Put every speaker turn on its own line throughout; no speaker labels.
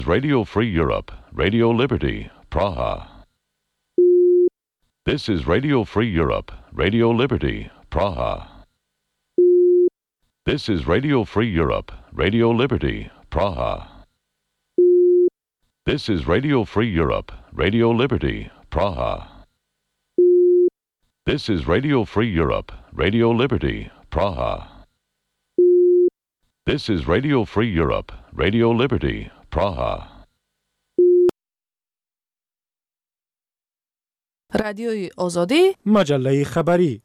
Radio Free Europe, Radio Liberty, Praha. This is Radio Free Europe, Radio Liberty, Praha. This is Radio Free Europe, Radio Liberty, Praha. This is Radio Free Europe, Radio Liberty, Praha. This is Radio Free Europe, Radio Liberty, Praha. This is Radio Free Europe, Radio Liberty, Praha.
رادیوی آزادی
مجله خبری.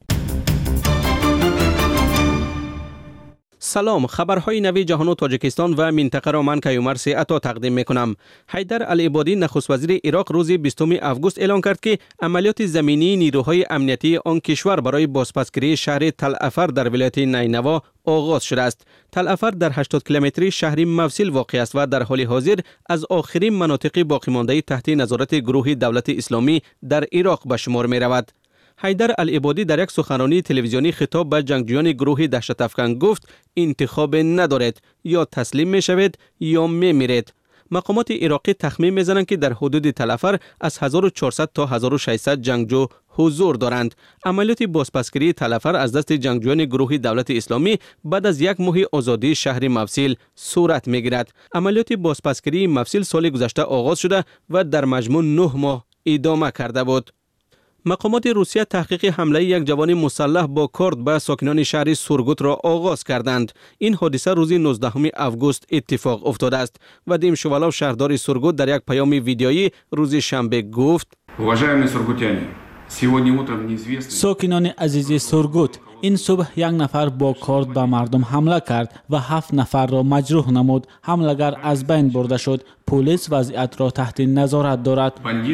سلام، خبرهای نوی جهان و تاجیکستان و منطقه را من کیومرث عطا تقدیم میکنم. حیدر العبادی نخست وزیر عراق روز 20 آگوست اعلام کرد که عملیات زمینی نیروهای امنیتی آن کشور برای بازپسگیری شهر تل افر در ولایت نینوا آغاز شده است. تل افر در 80 کیلومتری شهر موصل واقع است و در حال حاضر از آخرین مناطق باقی مانده تحت نظارت گروه دولت اسلامی در عراق به شمار می رود. حیدر العبادی در یک سخنرانی تلویزیونی خطاب به جنگجویان گروه دهشت افکن گفت انتخاب ندارد، یا تسلیم می شوید یا می میرید. مقامات عراقی تخمین می زنند که در حدود تل افر از 1400 تا 1600 جنگجو حضور دارند. عملیات بازپسگیری تل افر از دست جنگجویان گروه دولت اسلامی بعد از یک ماه آزادی شهر موصل صورت می گیرد. عملیات بازپسگیری موصل سال گذشته آغاز شده و در مجموع 9 ماه ادامه کرده بود. مقامات روسیه تحقیق حمله یک جوان مسلح با کارد به ساکنان شهر سورگوت را آغاز کردند. این حادثه روز 19 آگوست اتفاق افتاده است. ودیم شوالوف شهردار سورگوت در یک پیام ویدیویی روز شنبه گفت:
ساکنان عزیز سورگوت، این صبح یک نفر با کارد به مردم حمله کرد و 7 نفر را مجروح نمود. حملگر از بین برده شد. پلیس وضعیت را تحت نظارت دارد.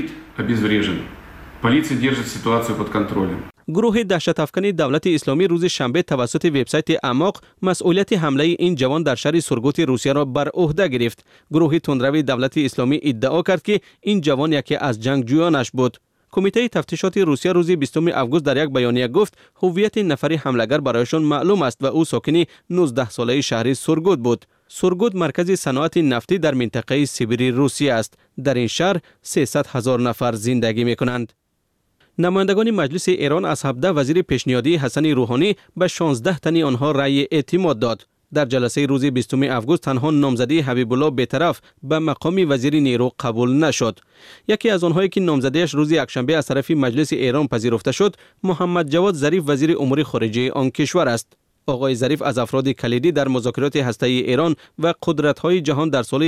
Полиция держит ситуацию под контролем.
گروه دهشت افکن دولت اسلامی روز شنبه توسط وبسایت اماق مسئولیت حمله این جوان در شهر سورگوت روسیه را بر عهده گرفت. گروه تندروی دولت اسلامی ادعا کرد که این جوان یکی از جنگجویانش بود. کمیته تفتیشات روسیه روز 20 آگوست در یک بیانیه گفت هویت نفر حمله‌گر برایشان معلوم است و او ساکن 19 ساله شهر سورگوت بود. سورگوت مرکز صنعت نفتی در منطقه سیبری روسیه است. در این شهر 300,000 نفر زندگی می‌کنند. نمایندگان مجلس ایران از 17 وزیر پیشنهادی حسن روحانی به 16 تن آنها رأی اعتماد داد. در جلسه روز 20 آگوست تنها نامزدی حبیب الله بیطرف به مقام وزیر نیرو قبول نشد. یکی از آنهایی که نامزدیش روز یکشنبه از طرف مجلس ایران پذیرفته شد، محمد جواد ظریف وزیر امور خارجه آن کشور است. آقای ظریف از افراد کلیدی در مذاکرات هسته‌ای ایران و قدرت‌های جهان در سال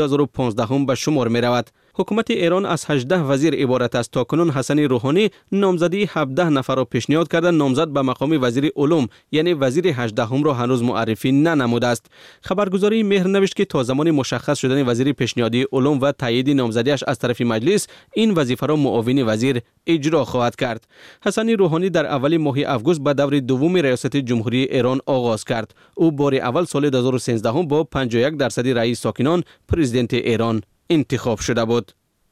2015 به شمار می‌رود. حکومت ایران از 18 وزیر عبارت است. تاکنون حسن روحانی نامزدی 17 نفر را پیشنهاد کرده. نامزد به مقام وزیر علوم یعنی وزیر 18 را هنوز معرفی ننموده است. خبرگزاری مهر نوشت که تا زمان مشخص شدن وزیر پیشنهادی علوم و تایید نامزدیش از طرف مجلس، این وظیفه را معاون وزیر اجرا خواهد کرد. حسن روحانی در اول ماه آگوست به دور دوم ریاست جمهوری ایران آغاز کرد. او بار اول سال 2013 با 51% رأی ساکنان پرزیدنت ایران انتخاب شده بود.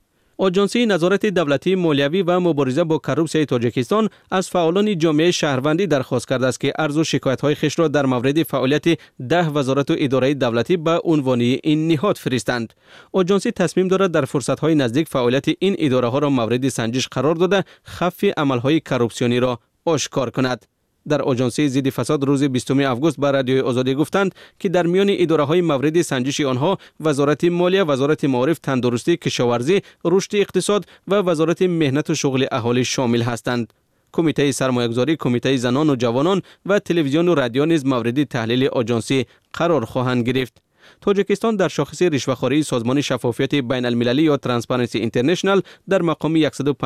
آژانسی نظارت دولتی مالیوی و مبارزه با کروپسیای تاجیکستان از فعالان جامعه شهروندی درخواست کرده است که عرض و شکایت‌های خود را در مورد فعالیت 10 وزارت و اداره دولتی به عنوان این نهاد فرستند. آژانسی تصمیم دارد در فرصت‌های نزدیک فعالیت این اداره‌ها را مورد سنجش قرار داده خفی عمل‌های کروپسیونی را آشکار کند. در آژانسی ضد فساد روز 20 آگوست به رادیوی آزادی گفتند که در میان اداره‌های مورد سنجش آنها وزارت مالیه، وزارت معارف، تندرستی، کشاورزی، رشد اقتصاد و وزارت مهنت و شغل اهالی شامل هستند. کمیته سرمایه‌گذاری، کمیته زنان و جوانان و تلویزیون و رادیو نیز مورد تحلیل آژانسی قرار خواهند گرفت. تاجیکستان در شاخص رشوه‌خواری سازمان شفافیت بین المللی یا ترانسپرنسی اینترنشنال در مقام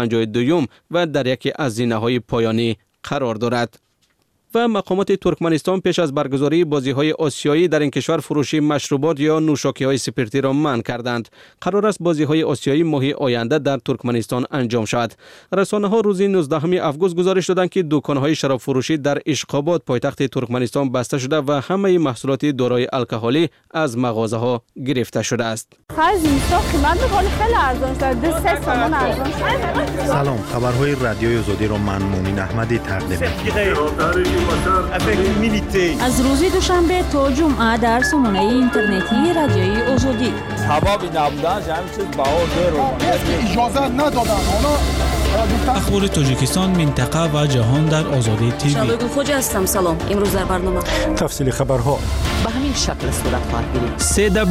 152 و در یکی از زینه‌های پایانی قرار دارد. و مقامات ترکمنستان پیش از برگزاری بازی‌های آسیایی در این کشور فروش مشروبات یا نوشاکی‌های سپرتی را منع کردند. قرار است بازی‌های آسیایی ماه آینده در ترکمنستان انجام شود. رسانه‌ها روز 19 آگوست گزارش دادند که دکان‌های شراب فروشی در اشقاباد پایتخت ترکمنستان بسته شده و همه محصولات دارای الکلی از مغازه‌ها گرفته شده است.
سلام، خبرهای رادیوی آزادی را من مومن احمدی تقدیم می‌کنم.
از روز دوشنبه تا جمعه در سامانه اینترنتی رادیوی آزادی.
اجازه ندادن
اخبار تاجیکستان، منطقه و جهان در آزادی تیوی.
شالوی خوجا هستم. سلام. امروز در برنامه
تفصیل خبرها
به همین شکل صورت خواهد گرفت.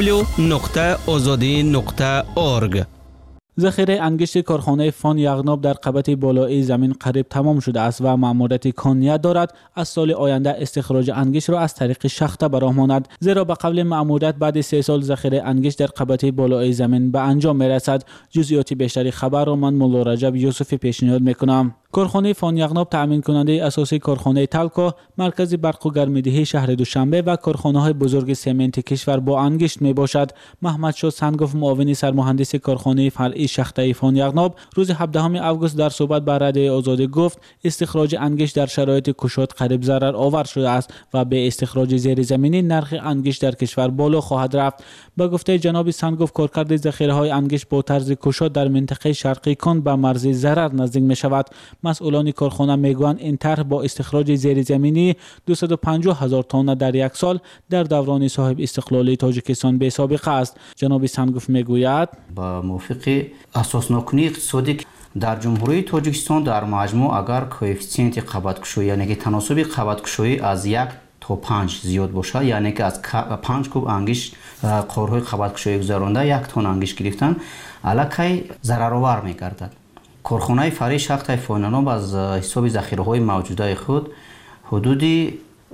www.azadi.org.
ذخیره انگشت کارخانه فان یغناب در قبط بالایی زمین قریب تمام شده است و مأموریت کانیت دارد از سال آینده استخراج انگشت را از طریق شخته براه ماند، زیرا به قبل مأموریت بعد 3 سال ذخیره انگشت در قبط بالایی زمین به انجام میرسد. جزئیات بیشتری خبر را من مولا رجب یوسفی پیشنهاد میکنم. کارخانه فان یغناب تأمین کننده اساسی کارخانه تلکو، مرکز برق و گرمایدهی شهر دوشنبه و کارخانه‌های بزرگ سمنت کشور با انگشت می باشد. محمد شاه سنگوف، معاون سرمهندس کارخانه فرعی شخته فان یغناب، روز 17 اوگوست در صحبت با رادیو آزادی گفت استخراج انگشت در شرایط کشاد قریب ضرر آور شده است و به استخراج زیرزمینی نرخ انگشت در کشور بالا خواهد رفت. با گفته جناب سنگوف، کارکرد ذخیره‌های انگشت با طرز کشاد در منطقه شرقی کن به مرز ضرر نزدیک می شود. مسئولان کارخانه میگویند این طرح با استخراج زیرزمینی 250,000 تن در یک سال در دوران صاحب استقلالی تاجیکستان بی سابقه است. جناب سنگوف میگوید
با موافق اساسناکنی اقتصادی در جمهوری تاجیکستان در مجموع اگر کوئفیسینت قبض‌گشایی یعنی که تناسب قبض‌گشایی از 1 تا 5 زیاد باشد، یعنی که از 5 کوب انگشت قارهای قبض‌گشایی گذرانده 1 تن انگشت گرفتن، الکی ضررآور می‌گردد. کارخانه فرعی شخت فان یغناب از حساب ذخیره‌های موجوده خود حدود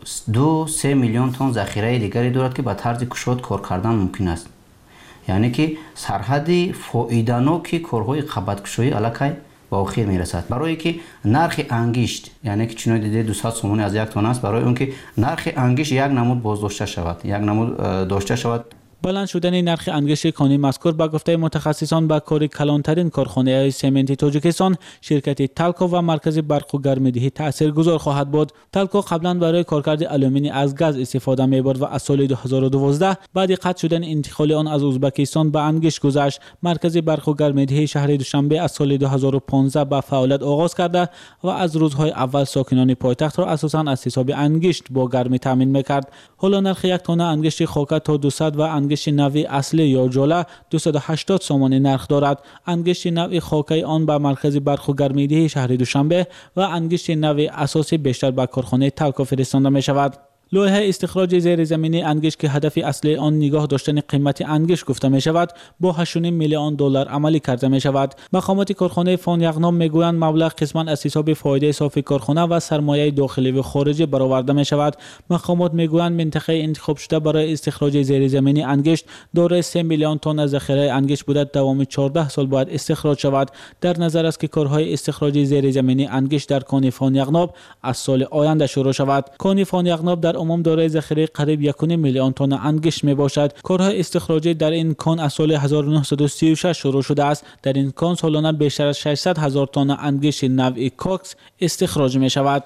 2-3 میلیون تن ذخیره دیگری دارد که به طرز کشاد کار کردن ممکن است. یعنی که سرحد فایده‌ناک کارهای قبض‌گشایی الکی به آخر میرسد. برای که نرخ انگشت، یعنی که چنین دیده 200 سومون از 1 تن است، برای اون که نرخ انگشت یک نمود بازداشته شود، یک نمود داشته شود.
بلند شدن نرخ انگشت کانی مذکور به گفته متخصصان به کار کلانترین کارخانه‌های سمنت تاجیکستان، شرکت تلکو و مرکز برق و گرمایدهی تاثیرگذار خواهد بود. تلکو قبلا برای کارکرد آلومینی از گاز استفاده می‌برد و از سال 2012 بعد قطع شدن انتقال آن از ازبکستان به انگشت گذشت. مرکز برق و گرمایدهی شهر دوشنبه از سال 2015 به فعالیت آغاز کرده و از روزهای اول ساکنان پایتخت را اساساً از حساب انگشت با گرمی تامین می‌کرد. حالا نرخ یک تن انگشت خاک تا 200 و انگشت نوی اصلی یا جوله 280 سومانی نرخ دارد. انگشت نوی خاکی آن به مرکز برق و گرمایدهی شهر دوشنبه و انگشت نوی اساسی بیشتر به کارخانه تلکو فرستانده می شود. لایحه استخراج زیرزمینی انگشت که هدف اصلی آن نگاه داشتن قیمت انگشت گفته می شود، با 8.5 میلیون دلار عملی کرده می شود. مقامات کارخانه فان یغناب می گویند مبلغ قسماً از حساب فایده صافی کارخانه و سرمایه داخلی و خارجی برآورده می شود. مقامات می گویند منطقه انتخاب شده برای استخراج زیرزمینی انگشت دارای 3 میلیون تن ذخیره انگشت بوده، دوام 14 سال باید استخراج شود. در نظر است که کارهای استخراج زیرزمینی انگشت در کان فان یغناب از سال آینده شروع شود. کان فان یغناب در عموم دارای ذخیره قریب 1.5 میلیون تن انگشت می باشد. کارهای استخراجی در این کان از سال 1936 شروع شده است. در این کان سالانه بیشتر از 600,000 تن انگشت نوع کوکس استخراج می شود.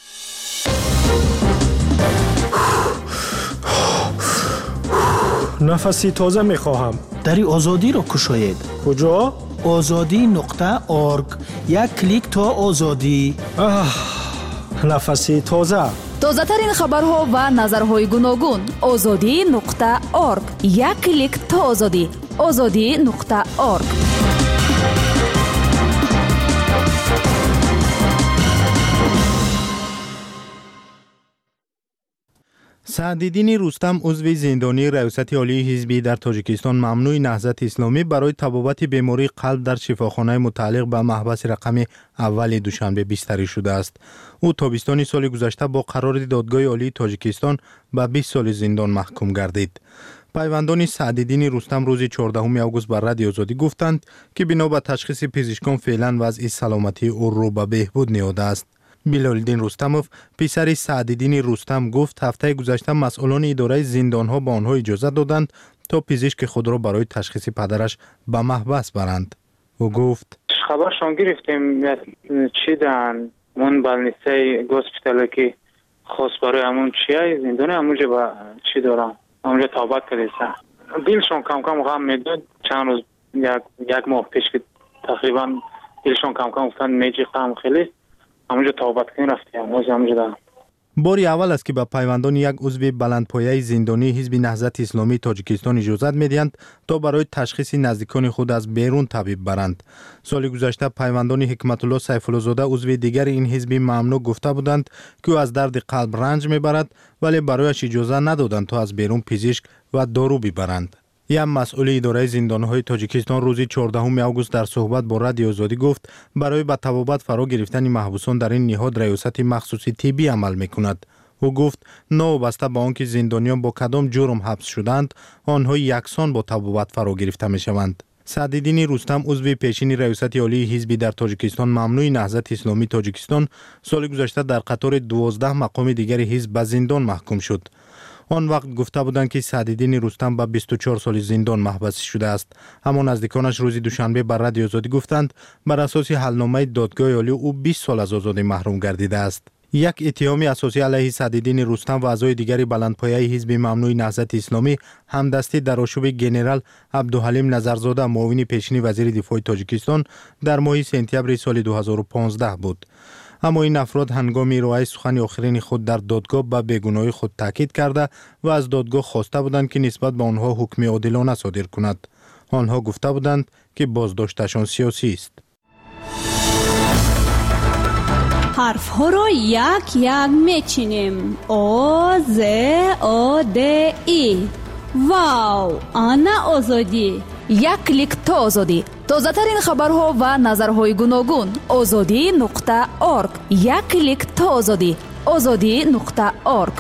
نفسی تازه می خواهم.
دری آزادی را کشاید.
کجا؟
azadi.org. یک کلیک تا آزادی.
نفسی تازه.
تازه ترین خبرها و نظرهای گوناگون. azadi.org. یک کلیک تا آزادی. azadi.org.
سعدالدین رستم، عضو زندانی ریاست عالی حزبی در تاجیکستان ممنوع نهضت اسلامی، برای طبابت بیماری قلب در شفاخانه متعلق به محبس رقم اول دوشنبه بستری شده است. او تابستان سال گذشته با قرار دادگاه عالی تاجیکستان به 20 سال زندان محکوم گردید. پیوندان سعدالدین رستم روز 14 اوگوست بر رادیو آزادی گفتند که بنا به تشخیص پزشکان فعلا وضع سلامتی او رو به بهبود نیامده است. بلالدین رستموف، پسر سعدالدین رستم، گفت هفته گذشته مسئولان اداره زندانها به آنها اجازه دادند تا پزشک خود را برای تشخیص پدرش به محبس برند. او گفت
خبرشان گرفتیم چی دن من بالنیسته گوسپیتال که خاص برای همون چیه زندانه همونجا با چی دارم همونجا تابت کردیسه دیلشون کم کم غم میداد. چند روز یک ماه پیش که تقریبا دیلشون کم کم گفتن میجی غم خیلی همونجا تابت کنی رفتیم همونجا دارم.
باری اول است که به پیوندان یک عضو بلندپایه زندانی حزب نهضت اسلامی تاجیکستان اجازت می‌دهند تا برای تشخیص نزدیکان خود از بیرون طبیب برند. سال گذشته پیوندان حکمت الله سیف الله زاده عضو دیگر این حزب ممنوع گفته بودند که او از درد قلب رنج می‌برد، ولی برایش اجازه ندادند تا از بیرون پزشک و دارو ببرند. یک مسئول اداره زندان‌های تاجیکستان روز 14 آگوست در صحبت با رادیو آزادی گفت برای به تبابت فرا گرفتن محبوسان در این نهاد ریاست مخصوصی طبی عمل می‌کند. او گفت نوبسته به آنکه زندانیان با کدام جرم حبس شدند، آنها یکسان با تبابت فرا گرفته می‌شوند. سعدالدین رستم عضو پیشین ریاست عالی حزب در تاجیکستان ممنوع نهضت اسلامی تاجیکستان سال گذشته در قطار 12 مقام دیگر حزب به زندان محکوم شد. آن وقت گفته بودند که سعدالدین رستم به 24 سال زندان محبوس شده است. اما نزدیکانش روز دوشنبه بر رادیو آزادی گفتند بر اساس حلنامه دادگاه عالی او 20 سال از آزادی محروم گردیده است. یک اتهام اساسی علیه سعدالدین رستم و اعضای دیگر بلندپایه حزب ممنوع نهضت اسلامی همدستی در آشوب ژنرال عبدالحلیم نظرزاده معاون پیشین وزیر دفاع تاجیکستان در ماه سپتامبر سال 2015 بود. اما این افراد هنگام ارائه سخن آخرین خود در دادگاه به بیگناهی خود تاکید کرده و از دادگاه خواسته بودند که نسبت به آنها حکم عادلانه صادر کند. آنها گفته بودند که بازداشتشان سیاسی است.
حرف ها را یک یک میچینیم. آ ز آ د ای. واو، انا آزادی.
یک کلیک تا آزادی. تازه ترین خبرها و نظرهای گوناگون. azadi.org. یک کلیک تا آزادی. azadi.org.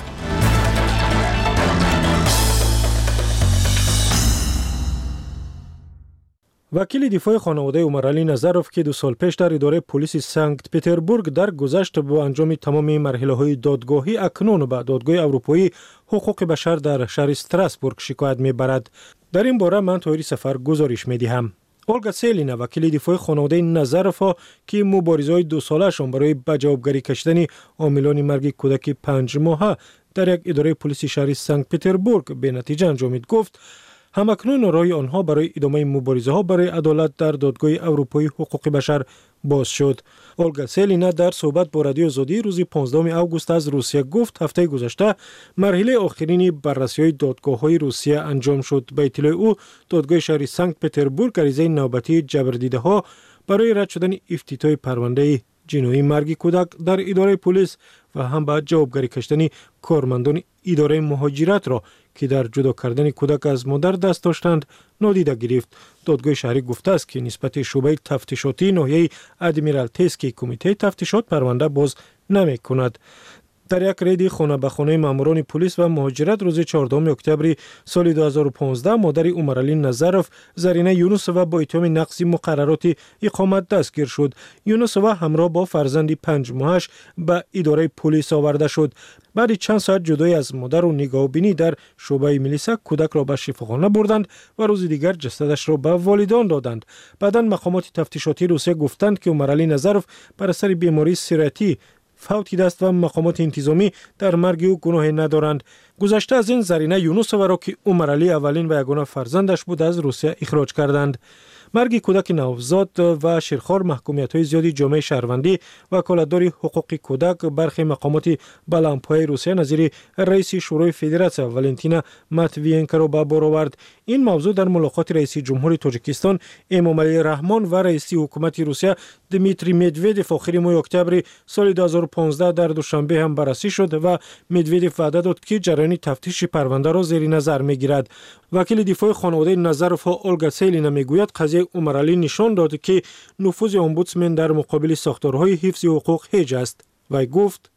وکیل دفاع خانواده عمرعلی نظروف که 2 سال پیش در اداره پلیس سنت پتربورگ در گذشت با انجام تمام مرحله‌های دادگاهی اکنون به دادگاه اروپایی حقوق بشر در شهر استراسبورگ شکایت می‌برد. در این باره من طاهری سفر گزارش می‌دهم. اولگا سیلینا وکیل دفاع خانواده نظروف که مبارزه‌های 2 ساله‌شان برای به جوابگری کشیدن عاملان مرگ کودک 5 ماهه در یک اداره پلیس شهر سنت پتربورگ به نتیجه انجامید، گفت همکنون راه آنها برای ادامه مبارزه ها برای عدالت در دادگاه اروپایی حقوق بشر باز شد. اولگا سیلینا در صحبت با رادیو آزادی روز 15 آگوست از روسیه گفت هفته گذشته مرحله آخرین بررسی‌های دادگاه‌های روسیه انجام شد. به اطلاع او دادگاه شهر سنت پتربورگ عریضه نوبتی جبردیده‌ها برای رد شدن افتتاح پرونده جنایی مرگ کودک در اداره پلیس و هم به جوابگری کشیدن کارمندان اداره مهاجرت را که در جدا کردن کودک از مادر دست داشتند نادیده گرفت. دادگاه شهری گفته است که نسبت شعبه تفتیشاتی ناحیه ادمیرالتسکی کمیته تفتیشات پرونده باز نمی کند. در یک رید خانه به خانه ماموران پلیس و مهاجرت روز 14 اکتبر سال 2015 مادر عمرعلی نظروف زرینه یونسووا با اتهام نقض مقررات اقامت دستگیر شد. یونسووا همراه با فرزند 5 ماهش به اداره پلیس آورده شد. بعد چند ساعت جدای از مادر و نگاهبینی در شعبه ملیسا کودک را به شفاخانه بردند و روز دیگر جسدش را به والدان دادند. بعداً مقامات تفتیشاتی روسیه گفتند که عمرعلی نظروف بر اثر بیماری سرطانی فوت دیده است و مقامات انتظامی در مرگ او گناهی ندارند. گذشته از این زرینه یونسووا را که عمرعلی اولین و یگانه فرزندش بود از روسیه اخراج کردند. مرگ کودک نوزاد و شیرخوار محکومیت‌های زیادی جامعه شهروندی وکالتدار حقوق کودک برخی مقامات بلندپایه روسیه نظیر رئیس شورای فدراسیون ولنتینا ماتوینکو را به بار آورد. این موضوع در ملاقات رئیس جمهور تاجیکستان امامعلی رحمان و رئیس حکومت روسیه دمیتری مدودوف آخر ماه اکتبر سال 2015 در دوشنبه هم بررسی شد و مدودوف وعده داد که جریان تفتیش پرونده را زیر نظر می‌گیرد. وکیل دفاع خانواده نظروف اولگا سیلینا میگوید قضیه عمرعلی نشان داد که نفوذ امبودسمن در مقابل ساختارهای حفظ حقوق هیچ است. و گفت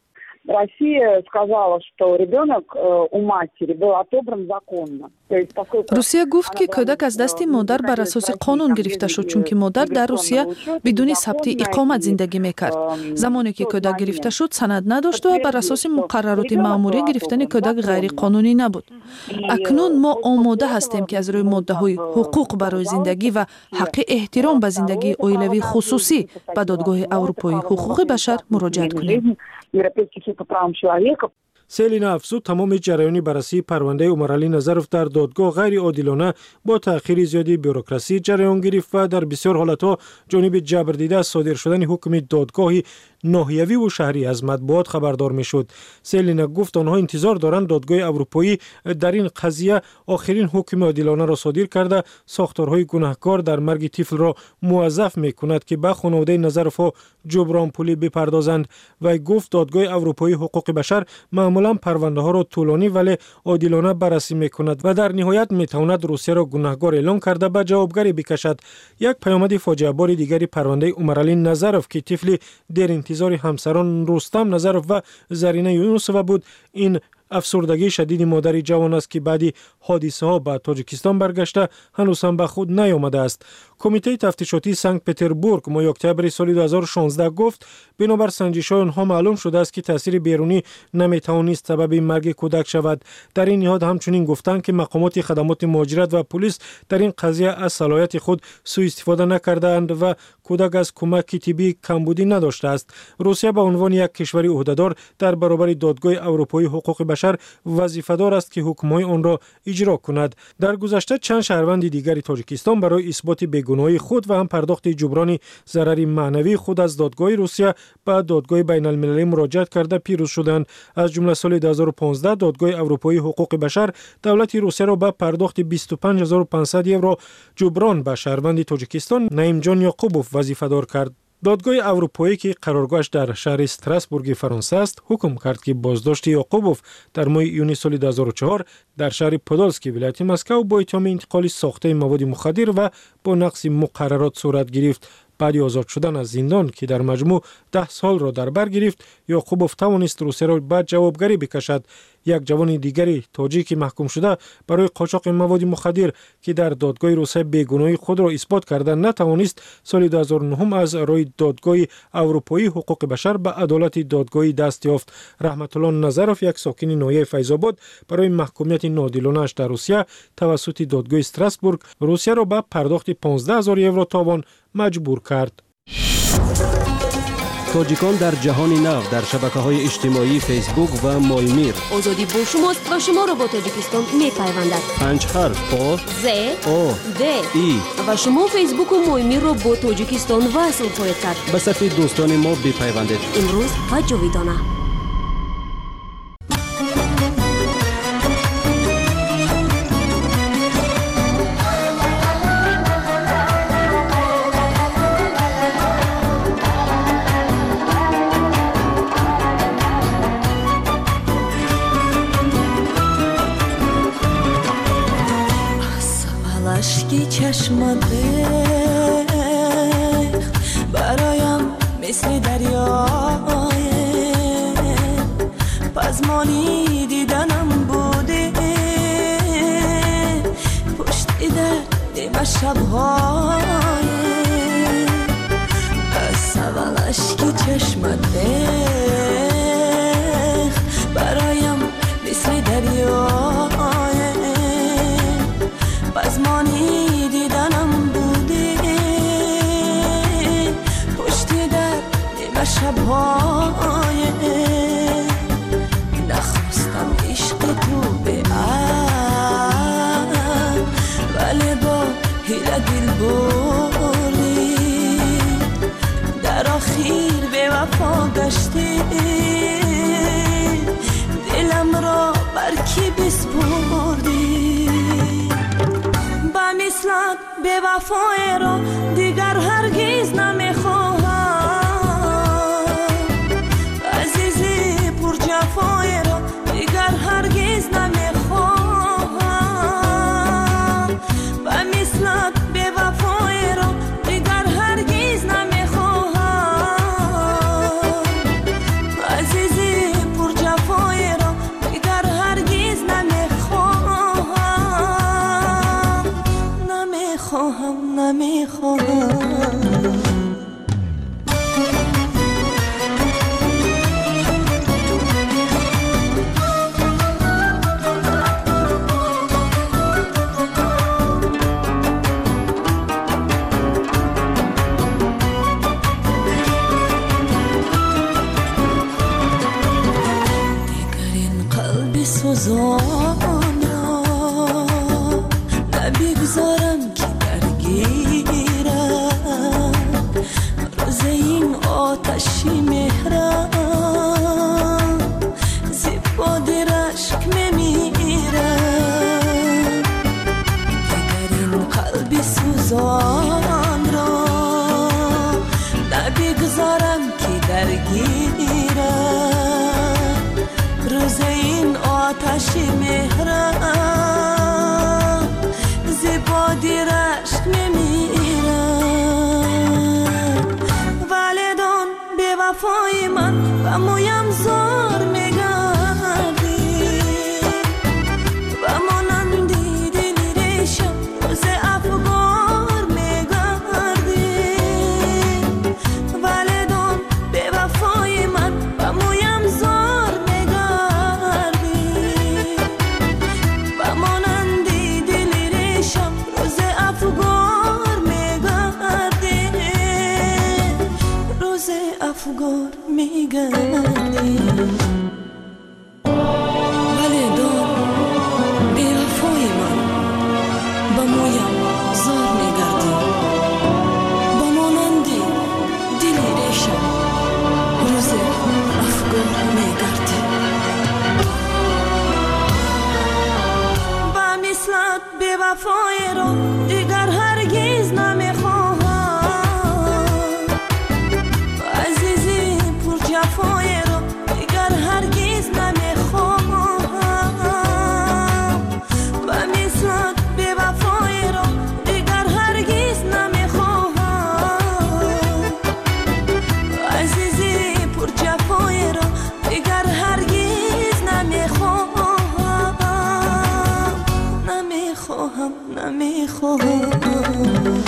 روسیه گفت که کودک از دست مادر بر اساس قانون گرفته شد، چون که مادر در روسیه بدون ثبت اقامت زندگی میکرد. زمانی که کودک گرفته شد سند نداشت و بر اساس مقررات مأموری گرفتن کودک غیر قانونی نبود. اکنون ما آماده هستیم که از روی ماده‌های حقوق برای زندگی و حق احترام به زندگی اویلوی خصوصی به دادگاه اروپایی حقوق بشر مراجعت کنیم.
سیلینا افزود تمام جریان بررسی پرونده عمرعلی نظروف در دادگاه غیر عادلانه با تأخیر زیادی بوروکراسی جریان گرفت و در بسیار حالتها جانب جبردیده صادر شدن حکم دادگاهی ناحیوی و شهری از مطبوعات خبردار میشد. سلینا گفت آنها انتظار دارند دادگاه اروپایی در این قضیه آخرین حکم عادلانه را صادر کرده ساختارهای گناهکار در مرگ طفل را موظف میکند که به خانواده نظرف جبران پولی بپردازند. و گفت دادگاه اروپایی حقوق بشر معمولا پرونده ها را طولانی ولی عادلانه بررسی میکند و در نهایت میتواند روسیه را گناهکار اعلام کرده به جوابگری بکشد. یک پیامد فاجعه بار دیگری پرونده عمرعلی نظرف که طفل در انتظار همسران رستم نظرف و زرینه یونسووا بود، این افسردگی شدید مادر جوان است که بعدی حادثه ها به تاجیکستان برگشته هنوز هم به خود نیامده است. کمیته تفتیشاتی سنت پتربورگ ماه اکتبر سال 2016 گفت بنابر سنجش‌های آنها معلوم شده است که تاثیر بیرونی نمیتوانست سبب مرگ کودک شود. در این نهاد همچنین گفتند که مقامات خدمات مهاجرت و پلیس در این قضیه از صلاحیت خود سوء استفاده نکردند و کودک از کمک طبی کمبودی نداشته است. روسیه به عنوان یک کشور عهده‌دار در برابر دادگاه اروپایی حقوق بشر وظیفه‌دار است که حکم‌های آن را اجرا کند. در گذشته چند شهروند دیگر تاجیکستان برای اثبات بیگناهی خود و هم پرداخت جبران ضرر معنوی خود از دادگاه روسیه به دادگاه بین‌المللی مراجعت کرده پیروز شدند. از جمله سال 2015 دادگاه اروپایی حقوق بشر دولت روسیه را به پرداخت 25500 یورو جبران به شهروند تاجیکستان نعیم جان یعقوبوف وظیفه‌دار کرد. دادگاه اروپایی که قرارگاهش در شهر استراسبورگ فرانسه است حکم کرد که بازداشت یعقوبوف در ماه یونیو سال 2004 در شهر پودولسکی ولایت مسکو با اتهام انتقال ساخته مواد مخدر و با نقض مقررات صورت گرفت. بعد آزاد شدن از زندان که در مجموع 10 سال را در بر گرفت، یعقوبوف توانست روسیه را به جوابگری بکشد. یک جوان دیگری تاجیک محکوم شده برای قاچاق مواد مخدر که در دادگاه روسیه بیگناهی خود را اثبات کرده نتوانست سال 2009 از روی دادگاه اروپایی حقوق بشر به عدالت دادگاهی دست یافت. رحمت الله نظرف یک ساکن ناحیه فیض‌آباد برای محکومیت ناعادلانه‌اش در روسیه توسط دادگاه استراسبورگ روسیه را به پرداخت 15000 یورو تاوان مجبور کرد.
تاجیکان در جهان نو در شبکه‌های اجتماعی فیسبوک و مایمیر.
آزادی با شماست و شما را با تاجیکستان می‌پیوندد.
5 حرف آ
ز
آ
د
ای
و شما فیسبوک و مایمیر را با تاجیکستان وصل خواهید کرد.
به صفحه دوستان ما بپیوندید.
امروز و جاویدانه.
عشقی چشمت ریخت برایم مثل دریای پزمانی دیدنم بوده پشتی در شبهای از اول عشقی چشمت ریخت برایم مثل دریای پزمانی دیدنم بوده پشتی در نیمه شبهای نخواستم عشق تو به ولی با هیله دل بردی در آخر به وفا گشتی دلم را بر کی بسپردی مثلت به وفای را دیگر هرگز نمیخواهم عزیزی پر جفای را دیگر هرگز نمیخواهم و مثلت به وفای را دیگر هرگز نمیخواهم عزیزی پر جفای را دیگر هرگز نمیخواهم دیگر این قلب سوزان را نمیگذارم که درگیرم درگیرم روز این آتش مهرم زیبادی رشک میمیرم والدان به وفای من و مویم زار میگردی و مانندی دلی ریشم روز افگار میگردی والدان به وفای من و مویم زار میگردی و مانندی دلی ریشم روز افگار میگردی روز افگار میگردی والدان به وفای من با مویم زار میگردی با مانندی دلی ریشم روز افگار میگردی با مثلت به وفای رو دیگر هرگز نمیخواهم عزیزی پر جفای رو دیگر هرگز نمیخواهم و مثلت به وفای رو دیگر هرگز نمیخواهم عزیزی پر جفای رو دیگر هرگز نمیخواهم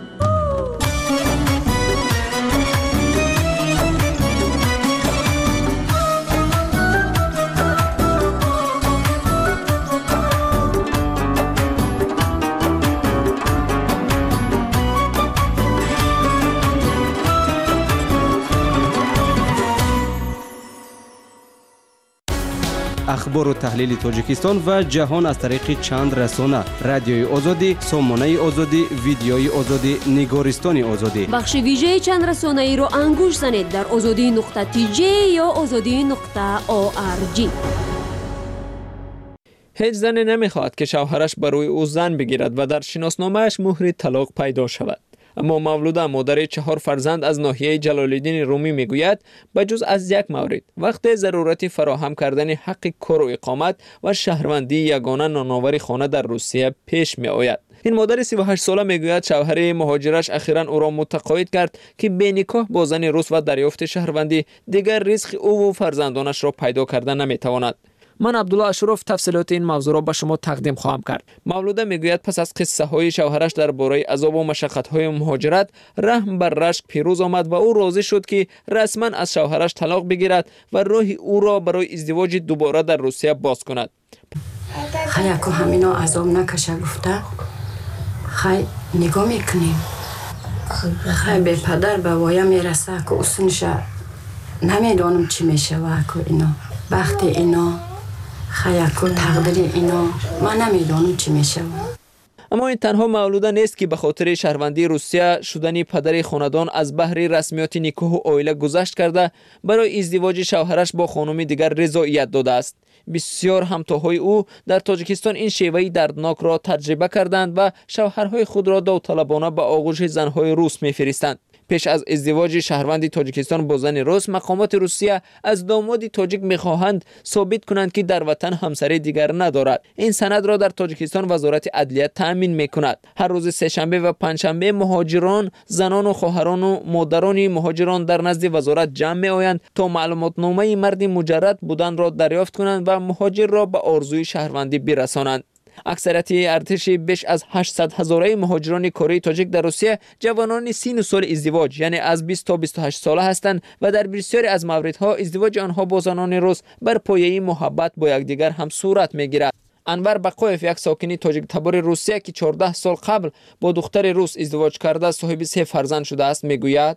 اخبار و تحلیل تاجیکستان و جهان از طریق چند رسانه: رادیوی آزادی، سامانه آزادی، ویدیوی آزادی، نگارستان آزادی.
بخش ویژه چند رسانه ای رو انگوش زنید در azadi.tj یا azadi.org.
هیچ زنی نمیخواهد که شوهرش برای او زن بگیرد و در شناسنامه‌اش مهر طلاق پیدا شود. اما مولوده مادر 4 فرزند از ناحیه جلال‌الدین رومی میگوید بجز از یک مورد وقت ضرورت فراهم کردن حق کار و اقامت و شهروندی یگانه نانآور خانه در روسیه پیش می آید. این مادر 38 ساله میگوید شوهر مهاجرش اخیراً او را متقاعد کرد که به نکاح با زن روس و دریافت شهروندی دیگر رزق او و فرزندانش را پیدا کردن نمیتواند. من عبدالله اشرف تفصیلات این موضوع را به شما تقدیم خواهم کرد. مولوده میگوید پس از قصه های شوهرش درباره عذاب و مشقت های مهاجرت رحم بر رشک پیروز آمد و او راضی شد که رسما از شوهرش طلاق بگیرد و راه او را برای ازدواج دوباره در روسیه باز کند.
خیلی همینا عذاب نکشه گفته خیلی نگاه میکنیم خیلی به پدر به وایا میرسه که اصنش نمیدانم چی میشه و اینا وقتی اینا خیاکو تقدیر اینا من نمیدونم چی میشه.
اما این تنها مولوده نیست که به خاطر شهروندی روسیه شدن پدر خاندان از بحر رسمیات نکاح و عائله گذشت کرده برای ازدواج شوهرش با خانمی دیگر رضایت داده است. بسیار همتاهای او در تاجیکستان این شیوه دردناک را تجربه کردند و شوهرهای خود را داوطلبانه به آغوش زنهای روس میفرستند. پیش از ازدواج شهروند تاجیکستان با زن روس، مقامات روسیه از داماد تاجیک میخواهند ثابت کنند که در وطن همسری دیگر ندارد. این سند را در تاجیکستان وزارت عدلیه تامین میکند. هر روز سه‌شنبه و پنجشنبه مهاجران، زنان و خواهران و مادران مهاجران در نزد وزارت جمع میآیند تا معلوماتنامه مرد مجرد بودن را دریافت کنند و مهاجر را به آرزوی شهروندی برسانند. اکثریت ارتش بیش از 800,000 مهاجران کره تاجیک در روسیه جوانان سن سال ازدواج یعنی از 20 تا 28 ساله هستند و در بسیاری از موردها ازدواج آنها با زنان روس بر پایه محبت با یکدیگر هم صورت میگیرد. انور بقایف یک ساکن تاجیک تبار روسیه که 14 سال قبل با دختر روس ازدواج کرده صاحب 3 فرزند شده است میگوید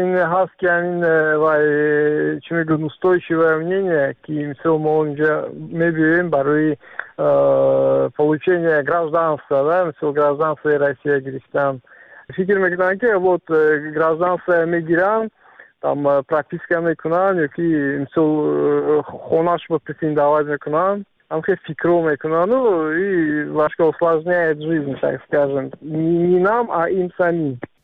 чё мегӯям устойчивое мнение ки мисол мо инҷа мебиёем барои получения гражданства да мисол гражданствои Россия гирифтан фикр мекунам ки вот гражданство мегирам там прописка мекунам ёки мисол хонашро претендовать мекунам там хеле фикро мекунам ну и немножко усложняет жизнь так скажем не нам а им самим.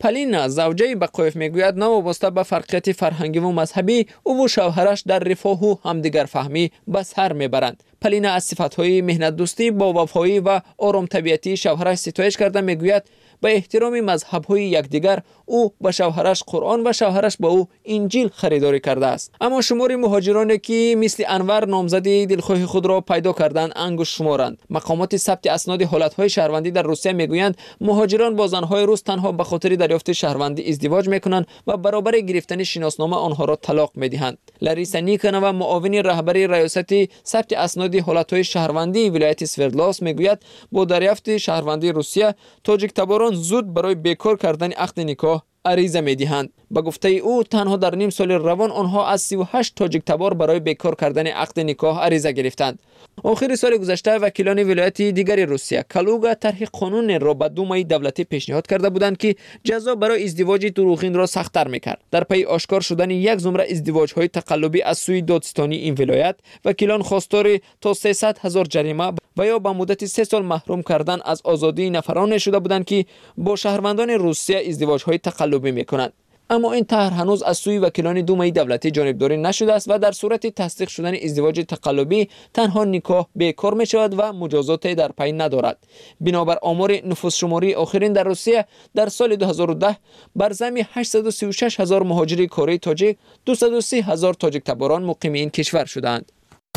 پالینا زوجه بقایف میگوید نوابسته به فرقیت فرهنگی و مذهبی او و شوهرش در رفاه و همدیگر فهمی به سر میبرند. پالینا از صفتهای مهنت دوستی با وفایی و آرام طبیعتی شوهرش ستایش کرده میگوید به احترام مذهب‌های یکدیگر او به شوهرش قرآن و شوهرش به او انجیل خریداری کرده است. اما شمار مهاجرانی که مثل انور نامزدی دلخواه خود را پیدا کردند انگشت شمارند. مقامات ثبت اسناد حالت‌های شهروندی در روسیه میگویند مهاجران با زن‌های روس تنها به خاطر دریافت شهروندی ازدواج میکنند و برابر گرفتن شناسنامه آنها را طلاق میدهند. لاریسا نیکنوا معاون رهبر ریاست ثبت اسناد حالت‌های شهروندی ولایت سوردلوس میگوید با دریافت شهروندی روسیه تاجیک تباران زود برای بیکار کردن عقد نکاح عریضه می‌دهند. به گفته او تنها در نیم سال روان آنها از 38 تاجیک تبار برای بیکار کردن عقد نکاح عریضه گرفتند. آخر سال گذشته وکیلان ولایت دیگر روسیه کالوگا طرح قانون را به دومای دولتی پیشنهاد کرده بودند که جزا برای ازدواج دروغین را سخت‌تر می‌کرد. در پی آشکار شدن یک زمره ازدواج‌های تقلبی از سوی دادستانی این ولایت، وکیلان خواستار تا 300,000 جریمه و یا به مدت 3 سال محروم کردن از آزادی نفران شده بودند که با شهروندان روسیه ازدواج‌های تقلبی می‌کنند. اما این طرح هنوز از سوی وکیلان دومای دولتی جانبداری نشده است و در صورت تصدیق شدن ازدواج تقلبی تنها نکاح بیکار می شود و مجازات در پی ندارد. بنابر آمار نفوس شماری آخرین در روسیه در سال 2010 بر ضمن 836,000 مهاجر کره تاجیک 230,000 تاجیک تباران مقیم این کشور شدند.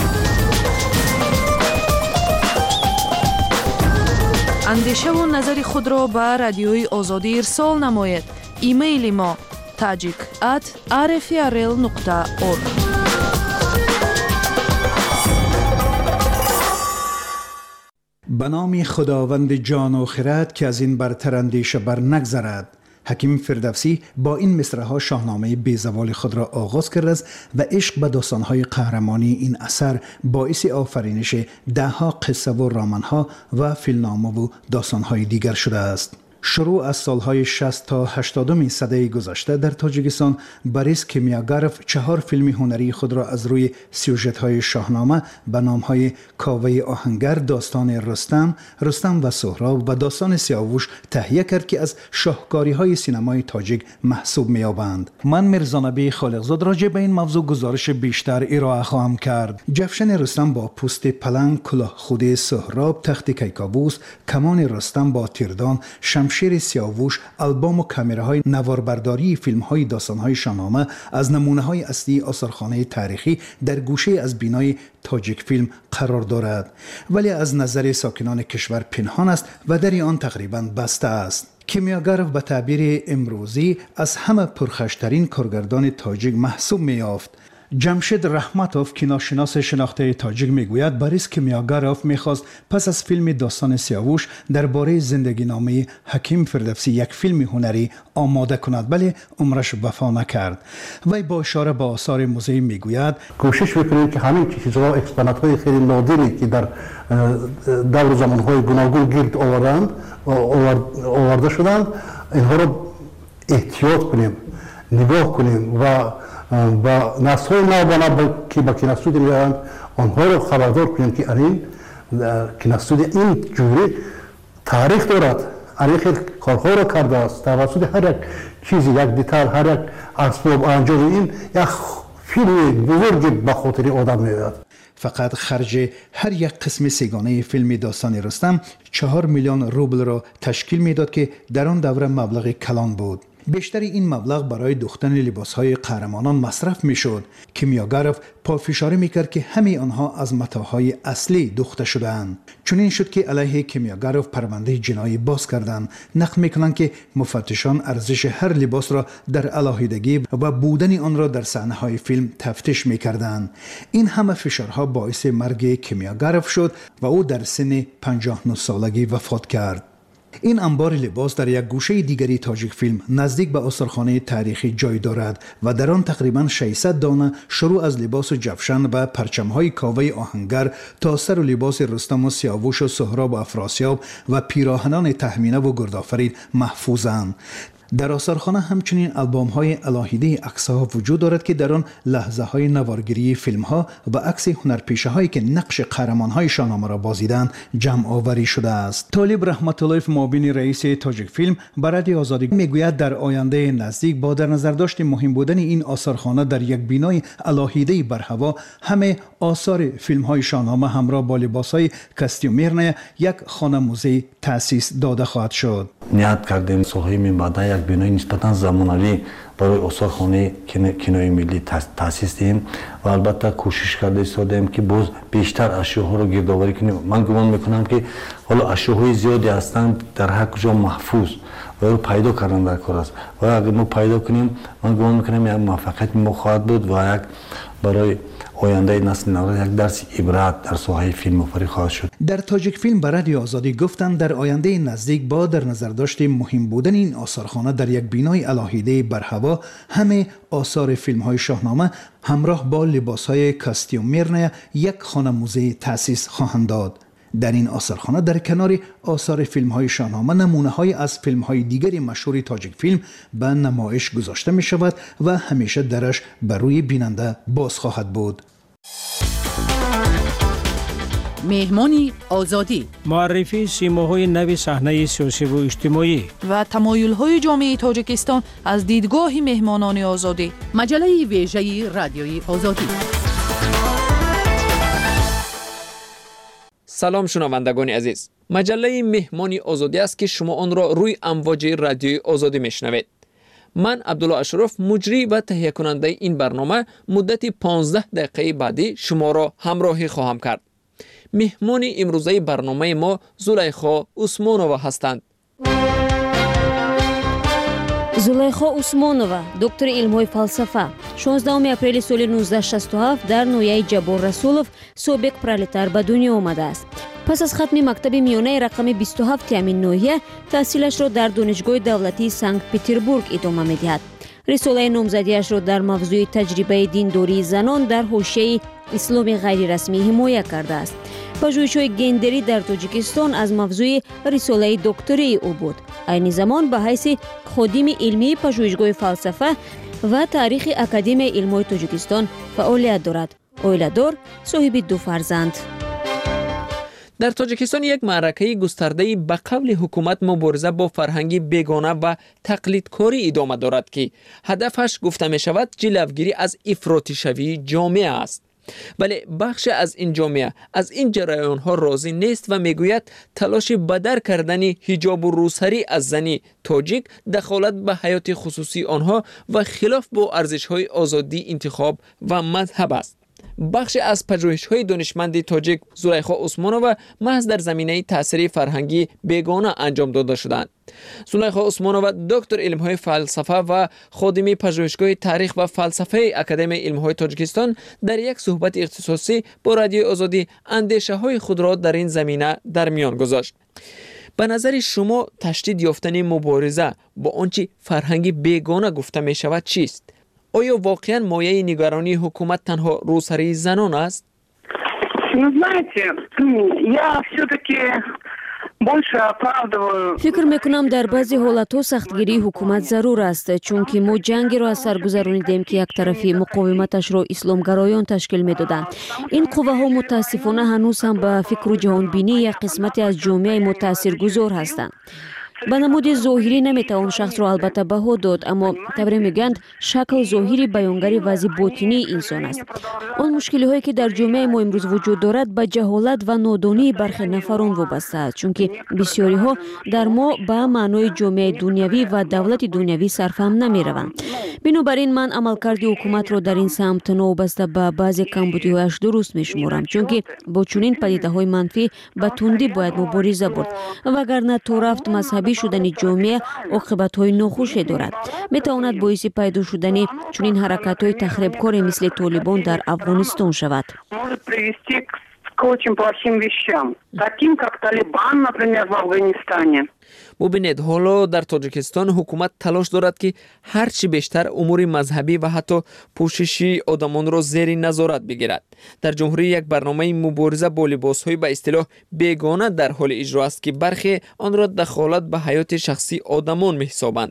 اندیشه و نظر خود را به رادیوی آزادی ارسال نماید. ایمیل ما tajik@rfrl.org.
به نام خداوند جان و خرد که از این برتر اندیشه بر نگذرد. حکیم فردوسی با این مصرع‌ها شاهنامه بی‌زوال خود را آغاز کرده است و عشق به داستان‌های قهرمانی این اثر باعث آفرینش ده‌ها قصه و رمان‌ها و فیلمنامه و داستان‌های دیگر شده است. شروع از سالهای 60 تا 80 سده گذشته در تاجیکستان بوریس کیمیاگاروف 4 فیلم هنری خود را از روی سیوژت‌های شاهنامه به نام‌های کاوه آهنگر، داستان رستم و سهراب و داستان سیاووش تهیه کرد که از شاهکاری‌های سینمای تاجیک محسوب می‌یابند. من میرزا نبی خالقزاد راجع به این موضوع گزارش بیشتر ارائه خواهم کرد. جفشن رستم با پوست پلنگ، کلاه خودی سهراب، تخت کیکاووس، کمان رستم با تیردان، شمشیر سیاووش، البوم و کامراهای نواربرداری فیلم‌های داستان‌های شاهنامه از نمونه‌های اصلی آثارخانه تاریخی در گوشه از بینای تاجیک فیلم قرار دارد، ولی از نظر ساکنان کشور پنهان است و در آن تقریباً بسته است. کیمیاگاروف به تعبیر امروزی از همه پرخشترین کارگردان تاجیک محسوب می‌یافت. جمشید رحمتوف کیناشناس شناخته تاجیک میگوید بوریس کیمیاگاروف میخواست پس از فیلم داستان سیاووش درباره زندگی نامه حکیم فردوسی یک فیلم هنری آماده کند، ولی عمرش وفا نکرد. وی با اشاره به آثار موزه میگوید
کوشش میکنیم که همین چیزها اکسپونات های خیلی نادری که در دور زمان های گوناگون گرد آورده شدند اینها را احتیاط کنیم، نگاه کنیم و نسل‌های نو که با کیناسود می‌آیند آنها را خبردار کنیم که این کیناسود این جوری تاریخ دارد، خیلی کارها را کرده است. توسط هر یک چیزی، یک دیتال، هر یک اسباب انجام این یک فیلم بزرگ به خاطر آدم می‌آید.
فقط خرج هر یک قسم سگانه فیلم داستان رستم 4 میلیون روبل را تشکیل میداد که در آن دوره مبلغ کلان بود. بیشتر این مبلغ برای دوختن لباسهای قهرمانان مصرف میشد. کیمیاگاروف پافشاری میکرد که همه آنها از متاعهای اصلی دوخته شدند. چنین شد که علیه کیمیاگاروف پرونده جنایی باز کردند. نقل میکنند که مفتشان ارزش هر لباس را در علاهیدگی و بودن آن را در صحنه‌های فیلم تفتیش میکردند. این همه فشارها باعث مرگ کیمیاگاروف شد و او در سن 59 سالگی وفات کرد. این انبار لباس در یک گوشه دیگری تاجیک فیلم نزدیک به آثارخانه تاریخی جای دارد و در آن تقریباً 600 دانه شروع از لباس جفشن و پرچم‌های کاوه آهنگر تا سر و لباس رستم و سیاووش و سهراب و افراسیاب و پیراهنان تهمینه و گردآفرین محفوظند. در آثارخانه همچنین آلبوم‌های الهیده عکس‌ها وجود دارد که در آن لحظه‌های نوارگیری فیلم‌ها و عکس هنرپیشه‌هایی که نقش قهرمان‌های شاهنامه را بازیدند جمع آوری شده است. طالب رحمت الله معاون رئیس تاجیک فیلم به رادیو آزادی میگوید در آینده نزدیک با در نظر داشت مهم بودن این آثارخانه در یک بینای الهیده بر هوا، همه آثار فیلم‌های شاهنامه همراه با لباس‌های کاستیومرانه یک خانه موزه تأسیس داده خواهد شد.
نیت کردیم ساحه بعد یک بینای نسبتاً زمانوی برای آثارخانه کینوی ملی تأسیس دهیم و البته کوشش کرده ایستادیم که باز بیشتر اشیاءها رو گردآوری کنیم. من گمان میکنم که حالا اشیاءهای زیادی هستند در هر کجا محفوظ و رو پیدا کردن در کار است و اگر ما پیدا کنیم من گمان میکنم یک موفقیت ما خواهد بود و یک برای آینده نسل نو یک درس عبرت در ساحه فیلم آفرینی خواهد شد.
در تاجیک فیلم به رادیو آزادی گفتند در آینده نزدیک با در نظر داشت مهم بودن این آثارخانه در یک بینای الهیده بر هوا، همه آثار فیلم‌های شاهنامه همراه با لباس‌های کاستیومرانه یک خانه موزه تأسیس خواهند داد. در این آثارخانه در کنار آثار فیلم‌های شاهنامه نمونه‌های از فیلم‌های دیگر مشهور تاجیک فیلم به نمایش گذاشته می‌شود و همیشه درش بر روی بیننده باز خواهد بود.
مهمانی آزادی،
معرفی سیماهای نو صحنه سیاسی و اجتماعی
و تمایل‌های جامعه تاجیکستان از دیدگاه مهمانان آزادی.
مجله ویژه رادیوی آزادی.
سلام شنوندگان عزیز، مجله مهمانی آزادی است که شما آن را روی امواج رادیوی آزادی میشنوید. من عبدالله اشرف مجری و تهیه کننده این برنامه مدت 15 دقیقه بعدی شما را همراهی خواهم کرد. مهمان امروزه برنامه ما زلیخا عثمانووا هستند.
زلیخا عثمانووا دکتر علم‌های فلسفه 16 اپریل سال 1967 در نویه جبار رسولов سابق پرولتار به دنیا آمده است. پس از ختم مکتب میانه رقم 27 همین نویه تحصیلش را در دانشگاه دولتی سنت پتربورگ ادامه می‌دهد. رساله نامزدیش را در موضوع تجربه دینداری زنان در حوزه اسلام غیر رسمی حمایت کرده است. پژوهش‌های گندری در تاجیکستان از موضوع رساله دکتری او بود. عین زمان به حیث خادم علمی پژوهشگاه فلسفه و تاریخ اکادمی علم‌های تاجیکستان فعالیت دارد. اویله‌دار، صاحب 2 فرزند.
در تاجیکستان یک معرکه گسترده به قول حکومت مبارزه با فرهنگ بیگانه و تقلیدکاری ادامه دارد که هدفش گفته می شود جلوگیری از افراطی شوی جامعه است. ولی بخش از این جامعه از این جریان ها راضی نیست و میگوید تلاش بدر کردن حجاب و روسری از زنی تاجیک دخالت به حیات خصوصی آنها و خلاف با ارزش های آزادی انتخاب و مذهب است. بخش از پژوهش‌های دانشمند تاجیک زلیخا عثمانووا محض در زمینه تأثیر فرهنگی بیگانه انجام داده شدند. زلیخا عثمانووا دکتر علم‌های فلسفه و خادم پژوهشگاه تاریخ و فلسفه اکادمی علم‌های تاجیکستان در یک صحبت اختصاصی با رادیو آزادی اندیشه‌های خود را در این زمینه در میان گذاشت. به نظر شما تشدید یافتن مبارزه با آنچه فرهنگ بیگانه گفته می شود چیست؟ آیا واقعا مایه نگرانی حکومت تنها روسری زنان است؟
فکر میکنم در بعضی حالتها سختگیری حکومت ضرور است، چون که ما جنگی را از سر گذرانیدیم که یک طرفی مقاومتش را اسلامگرایان تشکیل میدادند. این قوه ها متاسفانه هنوز هم به فکر و جهان بینی یک قسمتی از جامعه متاثرگذار هستند. به نمود ظاهری نمیتوان شخص را البته بها داد، اما طبری میگند شکل ظاهری بیانگر وضع باطنی انسان است. آن مشکلی هایی که در جامعه ما امروز وجود دارد به جهالت و نادانی برخی نفران وابسته است، چون که بسیاری ها در ما به معنای جامعه دنیوی و دولت دنیوی صرفهم نمیروند. بنابراین من عملکرد حکومت را در این سمت نوبسته به بعضی کمبودی هایش درست میشمارم، چون که با چنین پدیده های منفی به تندی باید مبارزه برد، وگرنه تو رفت مذهبی شدن جامعه عاقبت‌های ناخوشی دارد. میتواند باعث پیدا شدن چنین حرکت‌های تخریبکاری مثل طالبان در افغانستان شود.
ببینید حالا در تاجیکستان حکومت تلاش دارد که هرچی بیشتر امور مذهبی و حتی پوششی آدمان را زیر نظارت بگیرد. در جمهوری یک برنامه مبارزه با لباس‌های به اصطلاح بیگانه در حال اجرا است که برخی آن را دخالت به حیات شخصی آدمان می‌حسابند.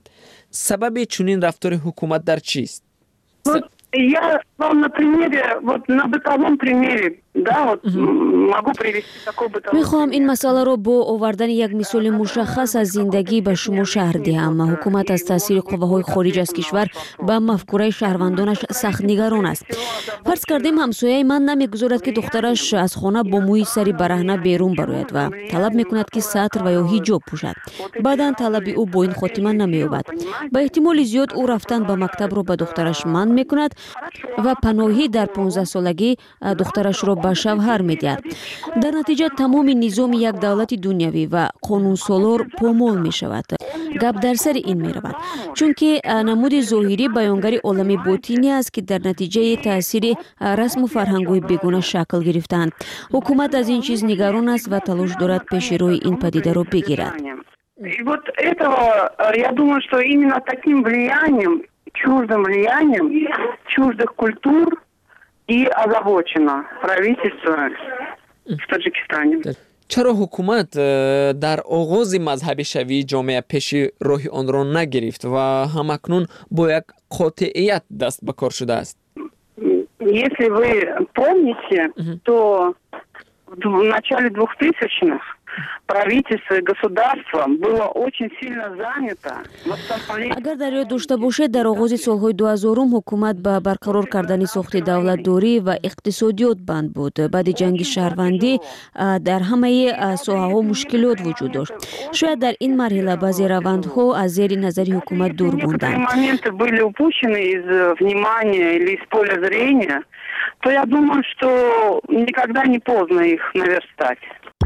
سبب چنین رفتار حکومت در چیست؟
Я вам на примере, на бытовом примере, могу привести такой бытовой.
میخوام این مسئله رو با آوردن یک مثال مشخص از زندگی به شما شرح دهم. حکومت از تاثیر قوه‌های خارج از کشور به مفکوره شهروندانش سخت نگران است. فرض کردیم همسایه من نمیگذارد که دخترش از خانه با موی سری برهنه بیرون براید و طلب میکند که ساتر و یا حجاب پوشد. بعداً طلب او با این خاتمه نمییابد. به احتمال زیاد او رفتن به مکتب رو به دخترش منع میکند و پناهی در 15 سالگی دخترش را به شوهر میدهد. در نتیجه تمام نظام یک دولت دنیوی و قانون سالار پامال می شود. گپ در سر این می رود چون که نمود ظاهری بیانگر عالم باطنی است که در نتیجه تاثیر رسم و فرهنگ های بیگانه شکل گرفتند. حکومت از این چیز نگران است و تلاش دارد پیش روی این پدیده را بگیرد.
И вот этого, я думаю, что именно таким влиянием, чуждым влиянием чуждых культур и озабочено правительство в Таджикистане.
چرا حکومت در آغاز مذهبی شوی جامعه پیش راه آن را نگرفت و همکنون با یک قاطعیت دست به کار شده است؟
Если вы помните, то в начале 2000-х правительство и государство было очень сильно занято.
اگر در یاد داشته باشید در آغاز سالهای 2000 حکومت به برقرار کردن ساخت دولتداری و اقتصادیات بند بود. بعد جنگ شهروندی در همه ساحه‌ها مشکلات وجود داشت. شاید در این مرحله بعضی روندها از زیر نظر حکومت دور ماندند.
Моменты были упущены из внимания или из поля зрения, то я думаю, что никогда не поздно их наверстать.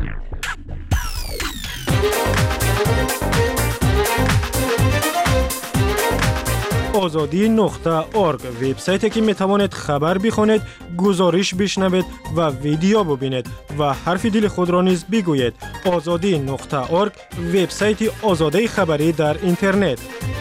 azadi.org وبسایتی که میتوانید خبر بخونید، گزارش بشنوید و ویدیو ببینید و حرف دل خود را نیز بگویید. azadi.org وبسایت آزادی خبری در اینترنت.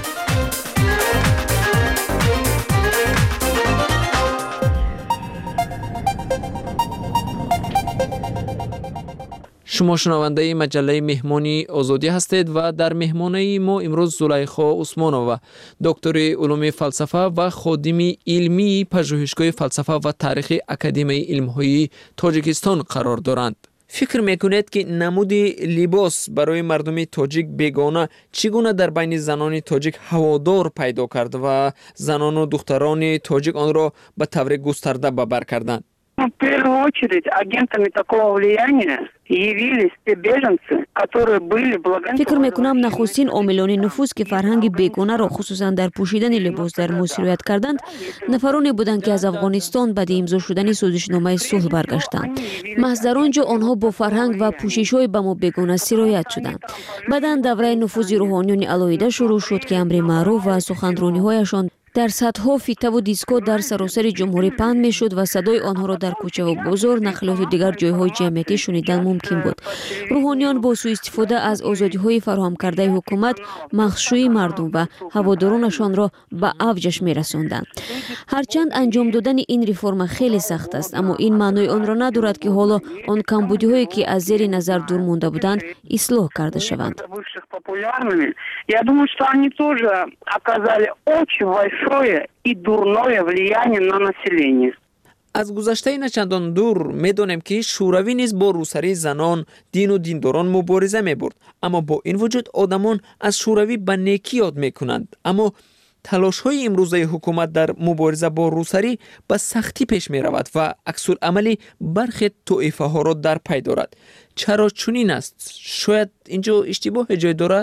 شما شنونده مجله مهمانی آزادی هستید و در مهمانی ما امروز زلیخا عثمانووا دکتر علوم فلسفه و خادم علمی پژوهشگاه فلسفه و تاریخ اکادمی علم‌های تاجیکستان قرار دارند. فکر میکنید که نمود لباس برای مردم تاجیک بیگانه چگونه در بین زنان تاجیک هوادار پیدا کرد و زنان و دختران تاجیک آن را به طور گسترده به بر کردند؟
В первую очередь агентами такого влияния явились те беженцы, которые были благодарны.
فکر میکنم نخستین عاملان نفوذ که فرهنگ بیگانه را خصوصا در پوشیدن لباس در ما سرایت کردند نفرانی بودند که از افغانستان بعد امضا شدن سازشنامه صلح برگشتند. محض در آنجا آنها با فرهنگ و پوشش‌های به ما بیگانه سرایت شدند. بعدا دوره نفوذ روحانیون علایده شروع شد که امر معروف و سخنرانی‌هایشان در صدها فیته و دیسکو در سراسر جمهوری پند میشد و صدای آنها را در کوچه و بازار، نقلات و دیگر جایهای جمعیتی شنیدن ممکن بود. روحانیان با سوء استفاده از آزادی‌های فراهم کرده حکومت مخشوی مردم و هوادارانشان را به اوجش میرساندند. هرچند انجام دادن این ریفرم خیلی سخت است، اما این معنای آن را ندارد که حالا آن کمبودی‌هایی که از زیر نظر دور مانده بودند اصلاح کرده شوند.
Я думаю, что они тоже оказали очень большое и дурное влияние на население.
از گذشته نچندان دور میدانیم که شوروی نیز با روسری زنان، دین و دینداران مبارزه میبرد، اما با این وجود آدمان از شوروی به نیکی یاد میکنند. اما تلاش های امروزه حکومت در مبارزه با روسری به سختی پیش می رود و عکس العملی برخی طایفه ها را در پی دارد. چرا چنین است؟ شاید اینجا اشتباه جای دارد؟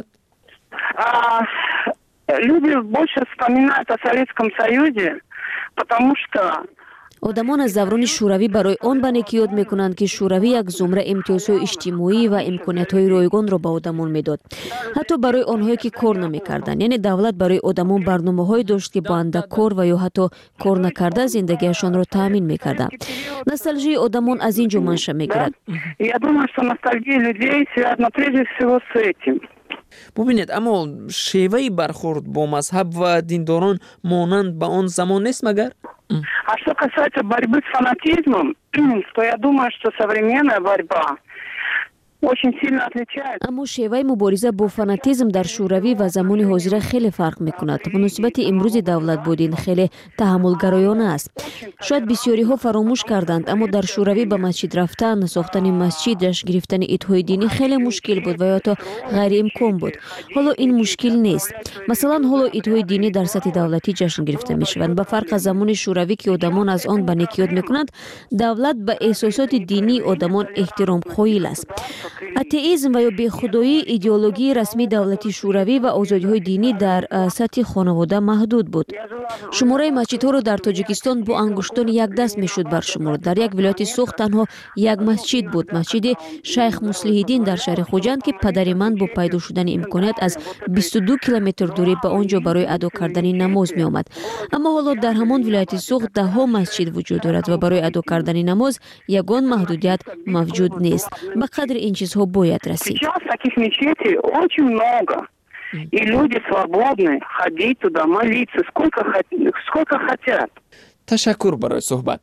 Люди больше вспоминают о Советском Союзе, потому что
آدمان از دوران شوروی برای آن به نیکی یاد میکنند که شوروی یک زمره امتیازهای اجتماعی و امکانیت‌های رایگان را به آدمان میداد. حتی برای آنهایی که کار نمیکردند، یعنی دولت برای آدمان برنامه‌هایی داشت که با اندک کار و یا حتی کار نکرده زندگیشان را تامین میکرد. نوستالژی آدمان از اینجا منشأ میگیرد.
Я думаю, что ностальгия людей связана прежде всего с этим.
ببینید، اما شیوه برخورد با مذهب و دینداران مانند به آن زمان نیست مگر؟
А что касается борьбы с фанатизмом, то я думаю, что современная борьба очень сильно отличается.
аммо шеваи мубориза бо фанатизм дар шӯравӣ ва замони ҳозира хеле фарқ мекунад. муносибати имрӯзи давлатбудин хеле таҳаммулгароёна аст. шояд бисёриҳо фаромӯш карданд, аммо дар шӯравӣ ба масҷид рафтан, сохтани масҷид, ҷашн гирифтани идҳои динӣ хеле мушкил буд ва ё то ғайриимкон буд. ҳоло ин мушкил нест. масалан, ҳоло идҳои динӣ дар сатҳи давлатӣ ҷашн гирифта мешаванд. ба фарқ аз замони шӯравӣ ки одамон аз он ба некиёд мекунанд, давлат ба эҳсосоти динии одамон эҳтиром қоил аст. атеизм ва ё бехудоӣ идеологии расмии давлати шӯравӣ ва озодиҳои динӣ дар сатҳи хонавода маҳдуд буд. шумораи масҷидҳоро дар тоҷикистон бо ангуштон якдаст мешуд баршумурд. дар як вилояти Суғд танҳо як масҷид буд, масҷиди Шайх Муслиҳиддин дар шаҳри Хуҷанд ки падари ман бо пайдо шудани имконият аз 22 километр дурӣ ба он ҷо барои адо кардани намоз меомад. аммо ҳоло дар ҳамон вилояти Суғд даҳҳо масҷид вуҷуд дорад ва барои адо кардани намоз ягон маҳдудият мавҷуд нест. ба қадри ин чизҳо бояд расид.
Сейчас таких мечетей очень много. И люди свободны ходить туда, молиться, сколько хотят.
ташаккур барои суҳбат.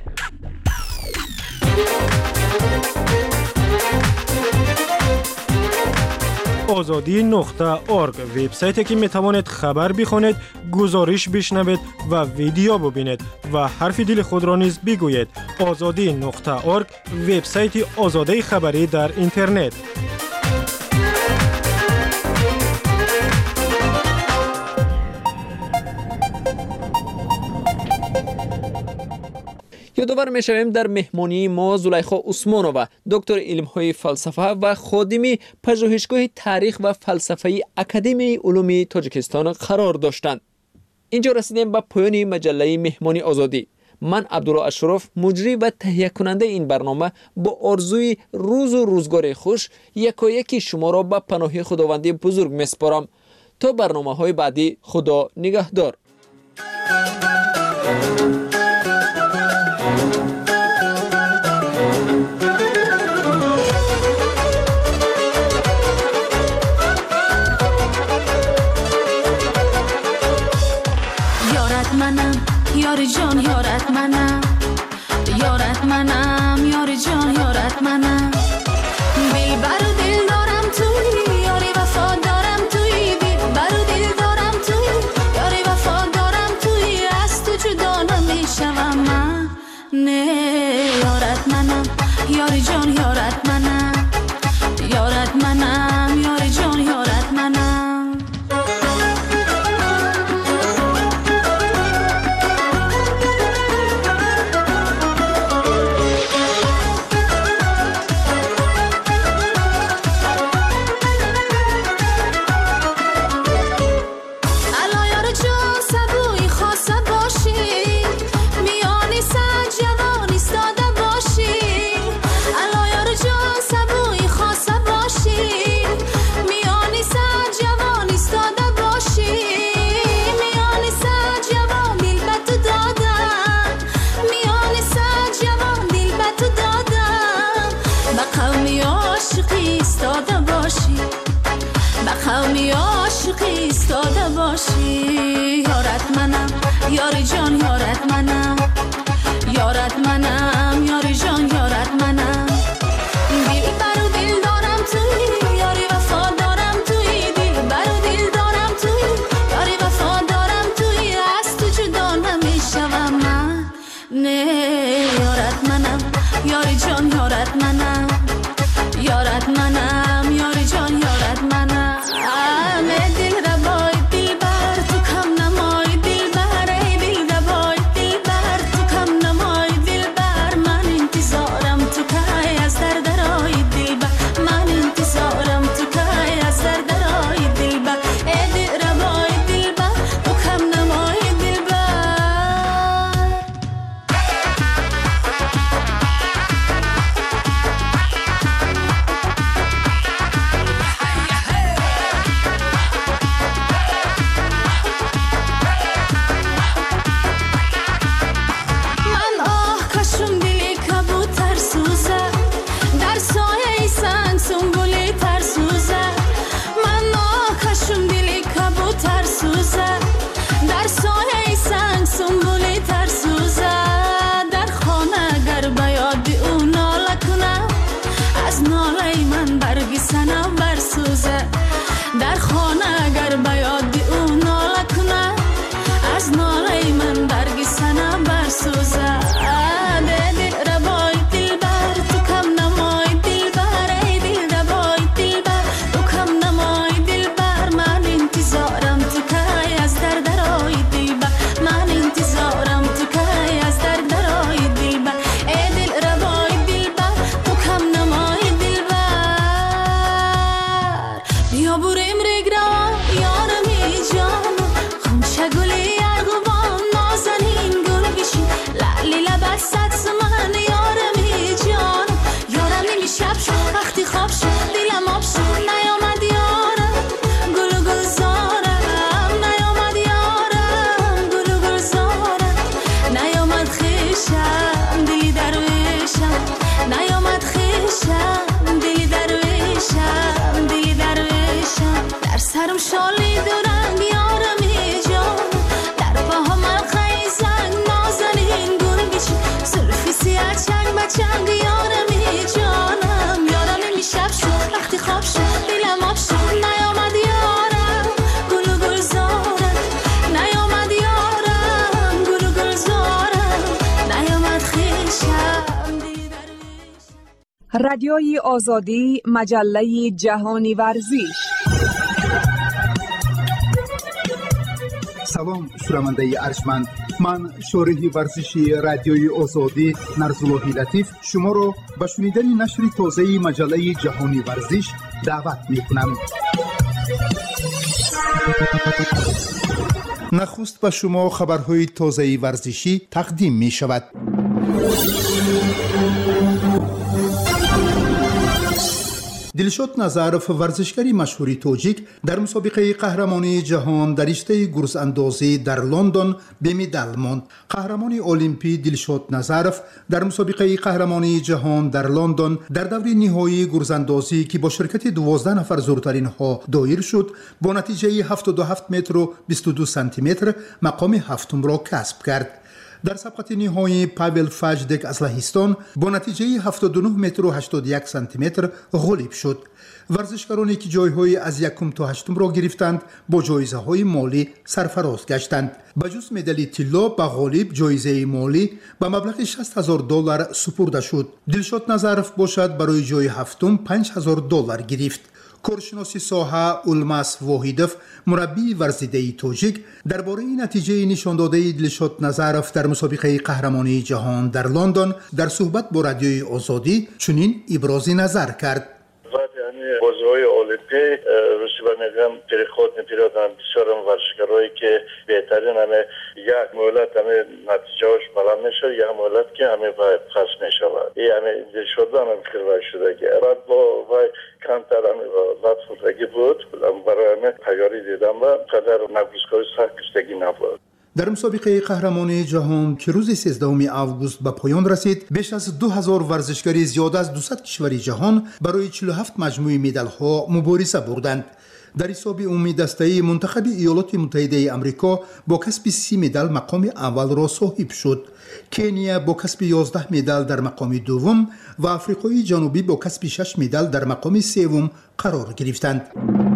озодӣ.орг вебсайте ки метавонед хабар бихонед, гузориш бишнавед ва видео бубинед ва ҳарфи дили худро низ бигӯед. озодӣ.орг вебсайти озодаи хабарӣ дар интернет.
یادآور می‌شویم در مهمانی ما زلیخا عثمانова دکتر علم‌های فلسفه و خادم پژوهشگاه تاریخ و فلسفه اکادمی علوم تاجیکستان قرار داشتند. اینجا رسیدیم به پایان مجله مهمانی آزادی. من عبدالله اشرف مجری و تهیه کننده این برنامه با آرزوی روز و روزگار خوش یکایک شما را به پناه خداوندی بزرگ می‌سپارم. تا برنامه‌های بعدی، خدا نگهدار.
یار جان یارت منم، یارت منم، یار جان یارت منم. دلبر و دل دارم توی، یاری وفا دارم توی. دلبر و دل دارم توی، یاری وفا دارم توی. از تو جدا نمیشوم من، نه یارت منم، یار جان یارت منم، یارت منم، یار جان یارت منم. قومی عاشقی ایستاده باشی. یارت منم، یار جان یارت منم، یارت منم، یار جان یارت منم. دلبر و دل دارم توی، یاری وفا دارم توی. دلبر و دل دارم توی، یاری وفا دارم توی. از تو جدا نمیشوم من، نه یارت منم، یار جان یارت منم، یارت منم، یار جان یارت منم.
رادیوی آزادی، مجله جهانی ورزش.
سلام شنونده ارجمند، من شارح ورزشی رادیوی آزادی نرزاللهی لطیف شما را به شنیدن نشر تازه مجله جهانی ورزش دعوت می‌کنم. نخست به شما خبرهای تازه ورزشی تقدیم می شود. دلشاد نظرов ورزشکاری مشهور تاجیک در مسابقه قهرمانی جهان در رشته گرز اندازی در لندن به مدال ماند. قهرمان المپی دلشاد نظرов در مسابقه قهرمانی جهان در لندن در دور نهایی گرز اندازی که با شرکت 12 نفر زورترین ها دایر شد با نتیجه 77 متر و 22 سانتی متر مقام هفتم را کسب کرد. در سبقت نهایی پاول فاجدک از لهستان با نتیجه 79 متر و 81 سانتی متر غالب شد. ورزشکارانی که جایهای از یکم تا هشتم را گرفتند با جایزه های مالی سرفراز گشتند. بجز مدال طلا به غالب جایزه مالی به مبلغ $60,000 سپرده شد. دلشاد نظرов باشد برای جای هفتم $5,000 گرفت. کارشناس ساحه الماس واحدوف مربی ورزیده تاجیک درباره نتیجه نشان داده دلشاد نظرов در مسابقه قهرمانی جهان در لندن در صحبت با رادیوی آزادی چنین ابراز نظر کرد.
بازی‌های المپی روسی و نگم پیرخود نپیرادن بسیار ورزشکارایی که بهترین همه یک مهلت همه نتیجه‌اش بلند میشه یا مهلت که همه باید پس میشود. این همه شده همه خیلی شده که بعد با وای کمتر همه لطف بودگی بود برای همه تیاری دیدم و قدر نگوزکاری سرکشتگی نبود.
در مسابقه قهرمانی جهان که روز 13 آگوست به پایان رسید بیش از 2000 ورزشکاری زیاد از 200 کشور جهان برای 47 مجموعه مدال ها مبارزه بردند. در حساب عمومی دسته منتخب ایالات متحده آمریکا با کسب 30 مدال مقام اول را صاحب شد. کنیا با کسب 11 مدال در مقام دوم و آفریقای جنوبی با کسب 6 مدال در مقام سوم قرار گرفتند.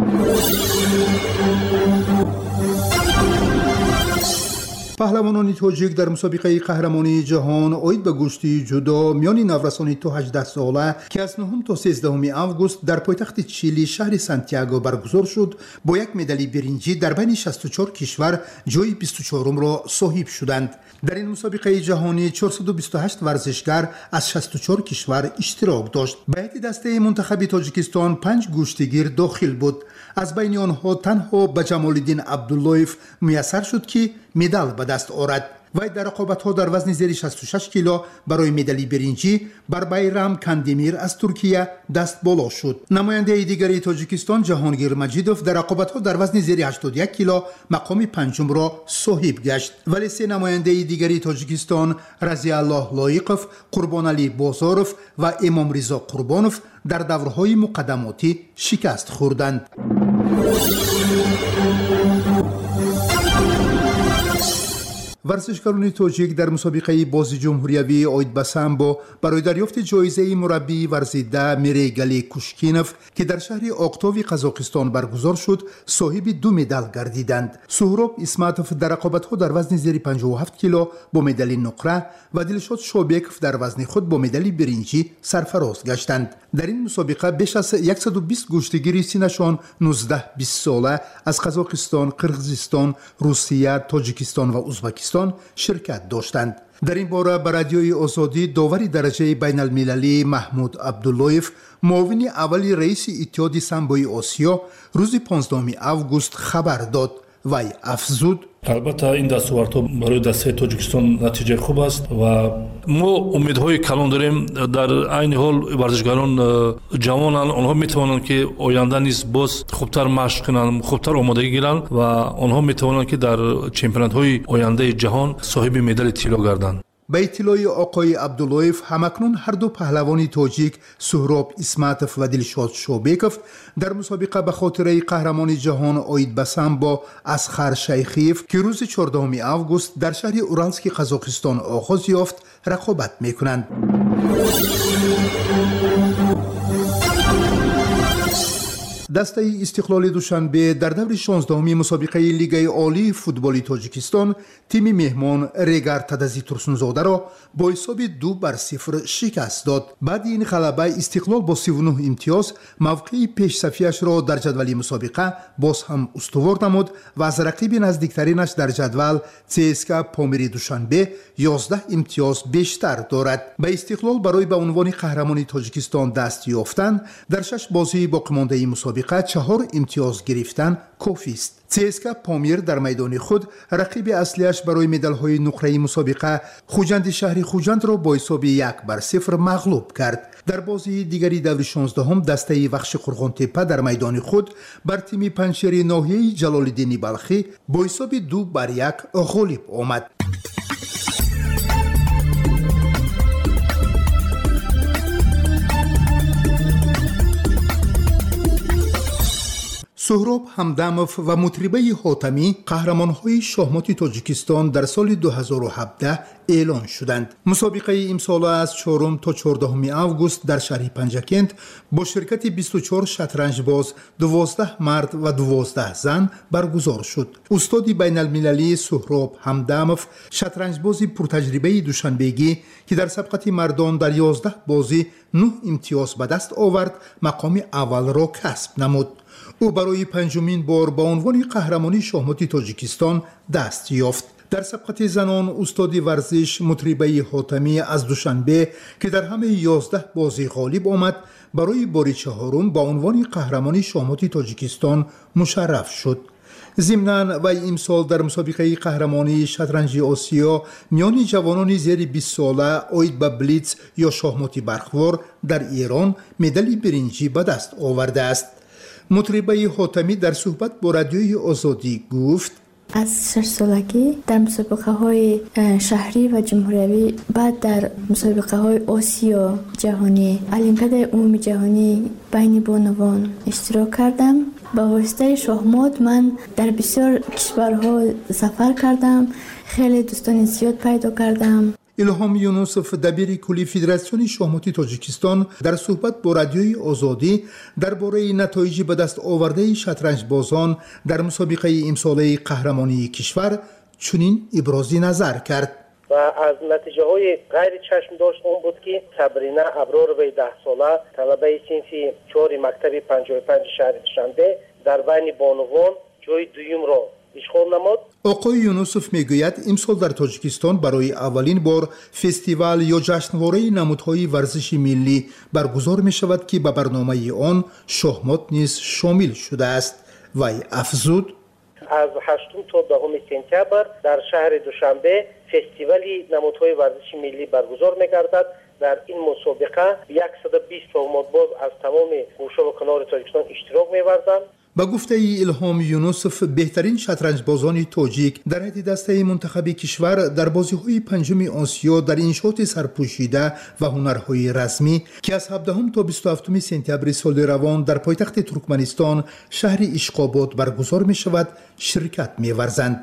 پهلوانان تاجیک در مسابقه قهرمانی جهان آید به گشتی جدا میان نورسان تا 18 ساله که از 9 تا 13 آگوست در پایتخت چیلی شهر سانتیاگو برگزار شد با یک مدال برنجی در بین 64 کشور جای 24 را صاحب شدند. در این مسابقه جهانی 428 ورزشکار از 64 کشور اشتراک داشت. به هیئت دسته منتخب تاجیکستان 5 گشتیگیر داخل بود. از بین آنها تنها به جمالالدین عبداللهیف میسر شد که مدال به دست آورد. وی در رقابت‌ها در وزن زیر 66 کیلو برای مدال برنجی بر بیرام کاندمیر از ترکیه دست بالا شد. نماینده دیگری تاجیکستان جهانگیر مجیدوف در رقابت‌ها در وزن زیر 81 کیلو مقام پنجم را صاحب گشت. ولی سه نماینده دیگری تاجیکستان رضی الله لایقوف، قربانعلی بازاروف و امام رضا قربانوف در دورهای مقدماتی شکست خوردند. ورزشکاران تاجیک در مسابقه بازی جمهوریوی آید به سامبو برای دریافت جایزه مربی ورزیده میرگلی کوشکینوف که در شهر آکتاوی قزاقستان برگزار شد صاحب 2 مدال گردیدند. سهراب اسماتوف در رقابت‌ها در وزن زیر 57 کیلو با مدال نقره و دلشاد شوبیکوف در وزن خود با مدال برنجی سرفراز گشتند. در این مسابقه بیش از 120 گشتیگیر سنشان 19-20 ساله از قزاقستان، قرقیزستان، روسیه، تاجیکستان و ازبکستان شرکت داشتند. در این باره به رادیوی آزادی داور درجه بین المللی محمود عبداللهیف معاون اول رئیس اتحاد سامبوی آسیا روز 15 آگوست خبر داد. وی افزود:
البته این دستاوردها برای دسته تاجیکستان نتیجه خوب است و ما امیدهای کلان داریم. در عین حال ورزشکاران جوانان آنها میتوانند که آینده نیز باز خوبتر مشق کنند، خوبتر آمادگی گیرند و آنها میتوانند که در چمپیونات های آینده جهان صاحب مدال طلا گردند.
به اطلاع آقای عبداللهیف همکنون هر دو پهلوان تاجیک سهراب اسماتوف و دلشاد شوبیکوف در مسابقه به خاطر قهرمانی جهان آید به سامبو اسخر شیخیف که روز 14 آگوست در شهر اورالسک قزاقستان آغاز یافت رقابت میکنند. دسته استقلال دوشنبه در دور 16 مسابقه لیگ عالی فوتبال تاجیکستان تیم مهمان ریگر تدزی ترسونزاده را با حساب 2-0 شکست داد. بعد این غلبه استقلال با 39 امتیاز موقع پیش صفیش را در جدول مسابقه باز هم استوار نمود و از رقیب نزدیکترینش در جدول CSKA پامیر دوشنبه 11 امتیاز بیشتر دارد. به استقلال برای به عنوان قهرمان تاجیکستان دست یافتن در 6 بازی باقی مانده مسابقه 4 امتیاز گرفتن کافی است. CSKA پامیر در میدان خود رقیب اصلیش برای مدال‌های نقره‌ای مسابقه خوجند شهری خوجند را با حساب 1-0 مغلوب کرد. در بازی دیگری دور 16 دسته وخش قرغان‌تپه در میدان خود بر تیم پنجشیر ناحیه جلال‌الدین بلخی با حساب 2-1 غالب آمد. سهراب همدمов و مطربه حاتمی قهرمان‌های شاهمات تاجیکستان در سال 2017 اعلان شدند. مسابقه امسال از 4 تا 14 آگوست در شهر پنجکند با شرکت 24 شطرنج باز 12 مرد و 12 زن برگزار شد. استاد بین المللی سهراب همدمов شطرنج بازی پرتجربه دوشنبهگی که در سبقت مردان در 11 بازی 9 امتیاز به دست آورد مقام اول را کسب نمود. او برای پنجمین بار با عنوان قهرمانی شاهمات تاجیکستان دست یافت. در سبقت زنان استاد ورزش مطربه حاتمی از دوشنبه که در همه 11 بازی غالب آمد برای بار چهارم با عنوان قهرمانی شاهمات تاجیکستان مشرف شد. ضمناً وی امسال در مسابقه قهرمانی شطرنج آسیا میان جوانان زیر 20 ساله آید به بلیتز یا شاهمات برخوار در ایران مدال برنجی به دست آورده است. مطربه حاتمی در صحبت با رادیوی آزادی گفت
از 6 سالگی در مسابقه های شهری و جمهوری بعد در مسابقه های آسیا جهانی المپیاد عمومی جهانی بین بانوان اشتراک کردم. با واسطه شاهمات من در بسیار کشورها سفر کردم، خیلی دوستان زیاد پیدا کردم.
الهام یونوسف دبیر کلی فدراسیون شاهمات تاجیکستان در صحبت با رادیوی آزادی درباره نتایج به دست آورده شطرنج بازان در مسابقه امساله قهرمانی کشور چنین ابراز نظر کرد.
و از نتیجه های غیر چشم داشت اون بود که صبرینه ابرار وی 10 ساله طلبه صنف 4 مکتب 55 شهر دوشنبه در بین بانوان جای دوم را اشغال نمود.
آقای یونوسف میگوید امسال در تاجیکستان برای اولین بار فستیوال یا جشنواره نمودهای ورزش ملی برگزار می شود که به برنامه آن شاهمات نیز شامل شده است. وی افزود
از 8 تا 10 سپتامبر در شهر دوشنبه فستیوال نمودهای ورزش ملی برگزار می گردد. در این مسابقه 120 شاهماتباز از تمام گوشه و کنار تاجیکستان اشتراک می‌ورزند.
با گفته الهام یونوسف بهترین شطرنج بازان تاجیک در حد دسته منتخب کشور در بازی‌های پنجم آسیا در انشاط سرپوشیده و هنرهای رسمی که از 17 تا 27 سپتامبر سال روان در پایتخت ترکمنستان شهر اشقاباد برگزار می‌شود شرکت می‌ورزند.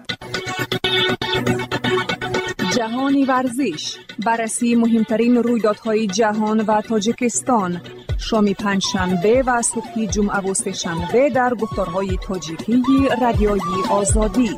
جهانی ورزش، بررسی مهمترین رویدادهای جهان و تاجیکستان، شام پنجشنبه و صبح جمعه و سه‌شنبه در گفتارهای تاجیکی رادیوی آزادی.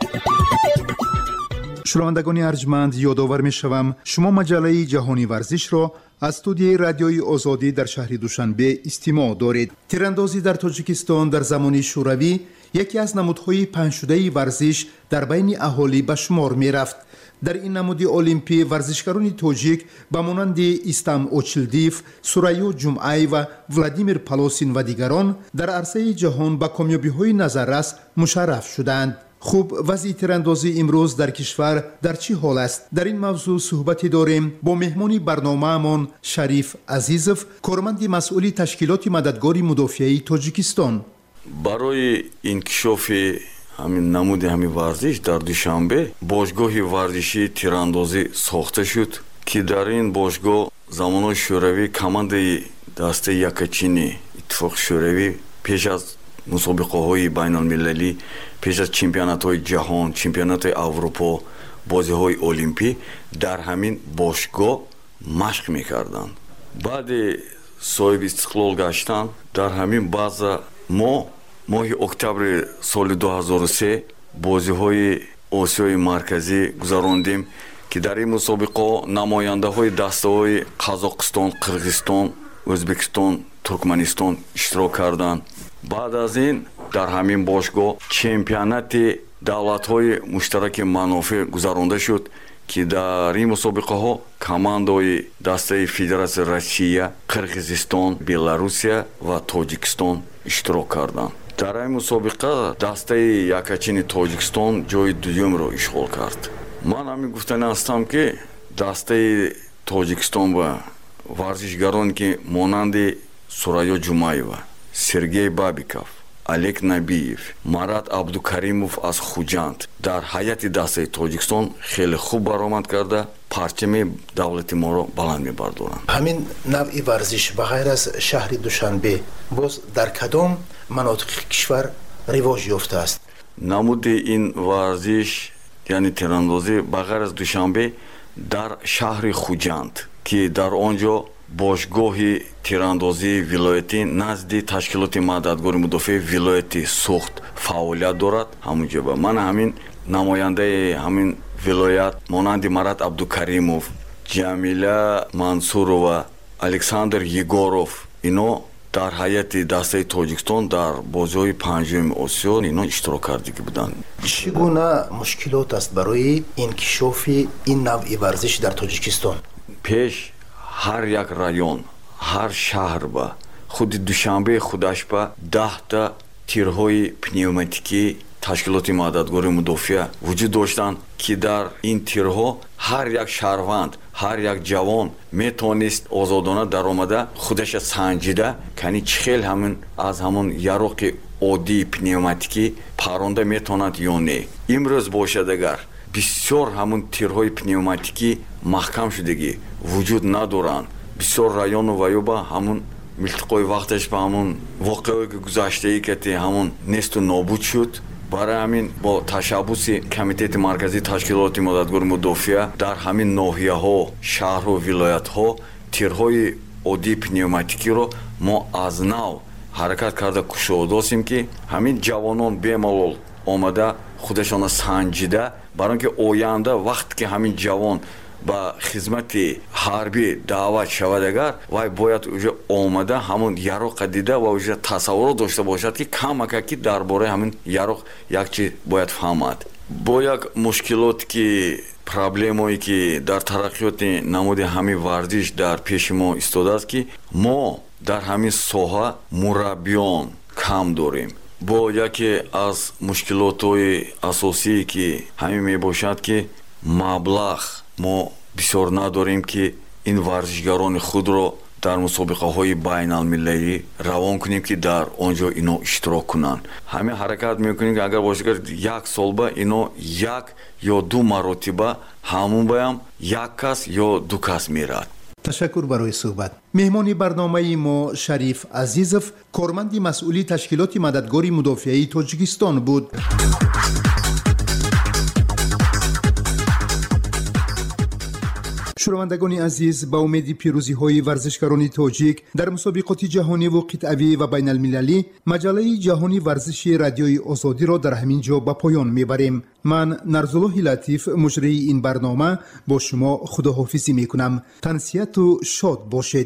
شنوندگان ارجمند، یادآور می‌شوم شما مجله جهانی ورزش را از استودیوی رادیوی آزادی در شهر دوشنبه استماع دارید. تیراندازی در تاجیکستان در زمان شوروی یکی از نمودهای پنه‌شده ورزش در بین اهالی به شمار می‌رفت. در این نمود المپی ورزشکاران تاجیک به مانند استام اوچلدیف، سورایو جمعی و ولادیمیر پالوسین و دیگران در عرصه جهان به کامیابی‌های نظررس مشرف شدند. خوب وضع تیراندازی امروز در کشور در چه حال است؟ در این موضوع صحبتی داریم با مهمان برنامه‌مان شریف عزیزов، کارمند مسئول تشکیلات مددگار مدافعی تاجیکستان.
برای انکشاف همین نمود همین ورزش در دوشنبه باشگاه ورزشی تیراندازی ساخته شد که در این باشگاه زمانهای شوروی کمانده دسته یکچینی اتفاق شوروی پیش از مسابقه های بین المللی، پیش از چمپیونات های جهان، چمپیونات اروپا، بازی های المپی در همین باشگاه مشق میکردند. بعد صاحب استقلال گشتن در همین بازه ما моҳи октябри соли 2003 бозиҳои осиёи марказӣ гузарондем ки дар ин мусобиқаҳо намояндаҳои дастаҳои қазоқистон, қирғизистон, o'zbekiston, turkmaniston ishtirok kardand. Ba'd az in dar hamin boshgoh chempionati davlatҳои муштараки манофеъ гузаронда шуд ки дар ин мусобиқаҳо командаҳои дастаи Федератсияи Россия, Қирғизистон, Беларусия ва Тоҷикистон иштирок карданд. дар ин мусобиқа дастаи якачини Тоҷикистон ҷои дуюмро ишғол кард. ман ҳамин гуфтани ҳастам ки дастаи Тоҷикистон ва варзишгароне ки монанди Сурайё Ҷумаева, Сергей Бабиков, Олег Набиев, Марат Абдукаримов аз Хуҷанд дар ҳайати дастаи Тоҷикистон хеле хуб баромад карда парчами давлати моро баланд мебардоранд.
ҳамин навъи варзиш ба ғайр аз шаҳри Душанбе боз дар кадом манотиқи кишвар ривоҷ ёфтааст?
намуди ин варзиш яъне тирандозӣ ба ғайр аз Душанбе дар шаҳри Хуҷанд ки дар он ҷо бошгоҳи тирандозии вилоятӣ назди ташкилоти мададгори мудофиаи вилояти сухт фаъолият дорад. ҳамунҷо ба ман ҳамин намояндаи ҳамин вилоят монанди Марат Абдукаримов, Ҷамила Мансурова, Александр Егоров ино дар ҳайати дастаи Тоҷикистон дар бозиҳои панҷуми Осиё ино иштирок кардагӣ буданд.
чӣ гуна мушкилот аст барои инкишофи ин навъи варзиш дар Тоҷикистон?
пеш ҳар як район, ҳар шаҳр ба худи Душанбе худаш ба 10 тирҳои пневматикӣ ташкилоти мададгори мудофиа вуҷуд доштанд ки дар ин тирҳо ҳар як шаҳрванд, ҳар як ҷавон метавонист озодона даромада худаша санҷида кани чӣ хел ҳамин аз ҳамон яроқи оддии пневматикӣ паронда метавонад ё не. имрӯз бошад агар бисёр ҳамун тирҳои пневматикӣ маҳкам шудагӣ вуҷуд надоранд, бисёр району ваюба ҳамун милтиқои вақташ ба ҳамун воқеое ки гузаштаи кати ҳамун несту нобуд шуд. барои ҳамин бо ташаббуси комитети марказии ташкилоти мададгори мудофиа дар ҳамин ноҳияҳо, шаҳру вилоятҳо тирҳои оддии пневматикиро мо аз нав ҳаракат карда кушодосим ки ҳамин ҷавонон бемалол омада худашона санҷида барои он ки оянда вақте ки ҳамин ҷавон ба хизмати ҳарбӣ даъват шавад агар вай бояд уже омада ҳамон яроқа дида ва уже тасаввур дошта бошад ки камакаки дар бораи ҳамин яроқ як чӣ бояд фаҳмад. бо як мушкилоте ки проблемое ки дар тараққиёти намуди ҳамин варзиш дар пеши мо истодааст ки мо дар ҳамин соҳа мураббиён кам дорем. бо яке аз мушкилотҳои асосие ки ҳамин мебошад ки маблағ мо бисёр надорем ки ин варзишгарони худро дар мусобиқаҳои байналмиллалӣ равон кунем ки дар он ҷо ино иштирок кунанд. ҳамин ҳаракат мекунем ки агар бошад як солба ино як ё ду маротиба ҳамун баям як кас ё ду кас мерад.
ташаккур барои суҳбат. меҳмони барномаи мо Шариф Азизов, корманди масъули ташкилоти мададгори мудофиаи Тоҷикистон буд. шунавандагони азиз, ба умеди пирӯзиҳои варзишгарони тоҷик дар мусобиқоти ҷаҳониву қитъавӣ ва байналмилалӣ, маҷаллаи ҷаҳони варзиши радиои озодиро дар ҳамин ҷо ба поён мебарем. ман Нарзуллоҳи Латиф, муҷрии ин барнома, бо шумо худоҳофизӣ мекунам. тансияту шод бошед.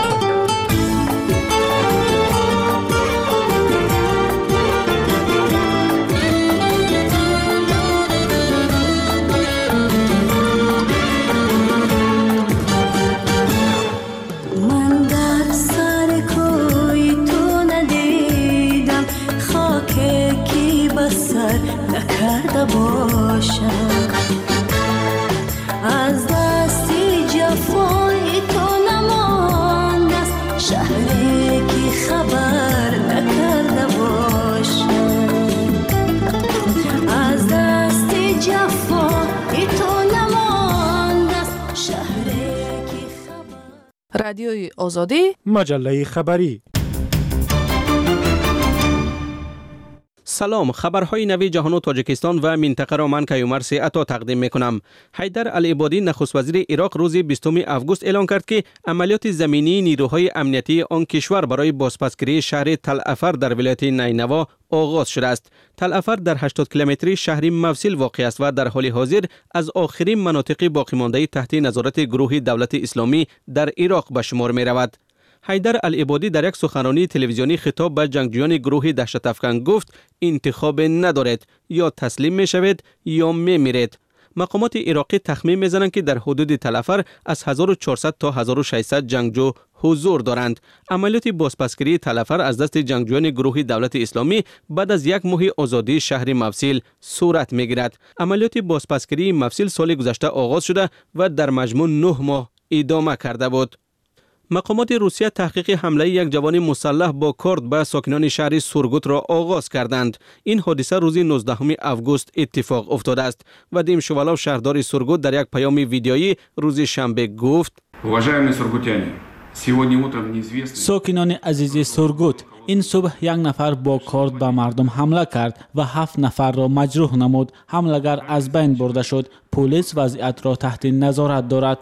از دستی جفای تو نمانده است شهری که خبر نکرده باشم. از دستی جفای تو نمانده است شهری که خبر.
رادیوی آزادی،
مجله خبری.
سلام، خبرهای نوی جهان و تاجیکستان و منطقه را من کیومرث عطا تقدیم میکنم. حیدر العبادی نخست وزیر عراق روز 20 آگوست اعلام کرد که عملیات زمینی نیروهای امنیتی آن کشور برای بازپسگیری شهر تل افر در ولایت نینوا آغاز شده است. تل افر در 80 کیلومتری شهری موصل واقع است و در حال حاضر از آخرین مناطق باقی مانده تحت نظارت گروه دولت اسلامی در عراق به شمار می رود. حیدر العبادی در یک سخنرانی تلویزیونی خطاب به جنگجویان گروه دهشت افکن گفت انتخاب ندارد، یا تسلیم می شوید یا می میرید. مقامات عراقی تخمین می زنند که در حدود تل افر از 1400 تا 1600 جنگجو حضور دارند. عملیات بازپسگیری تل افر از دست جنگجویان گروه دولت اسلامی بعد از یک ماه آزادی شهر موصل صورت می گیرد. عملیات بازپسگیری موصل سال گذشته آغاز شده و در مجموع 9 ماه ادامه کرده بود. مقامات روسیه تحقیق حمله یک جوان مسلح با کارد به ساکنان شهر سورگوت را آغاز کردند. این حادثه روز 19 آگوست اتفاق افتاده است. ودیم شوالوف شهردار سورگوت در یک پیام ویدیویی روز شنبه گفت:
ساکنان عزیز سورگوت، این صبح یک نفر با کارد به مردم حمله کرد و 7 نفر را مجروح نمود. حملگر از بین برده شد. پلیس وضعیت را تحت نظارت دارد.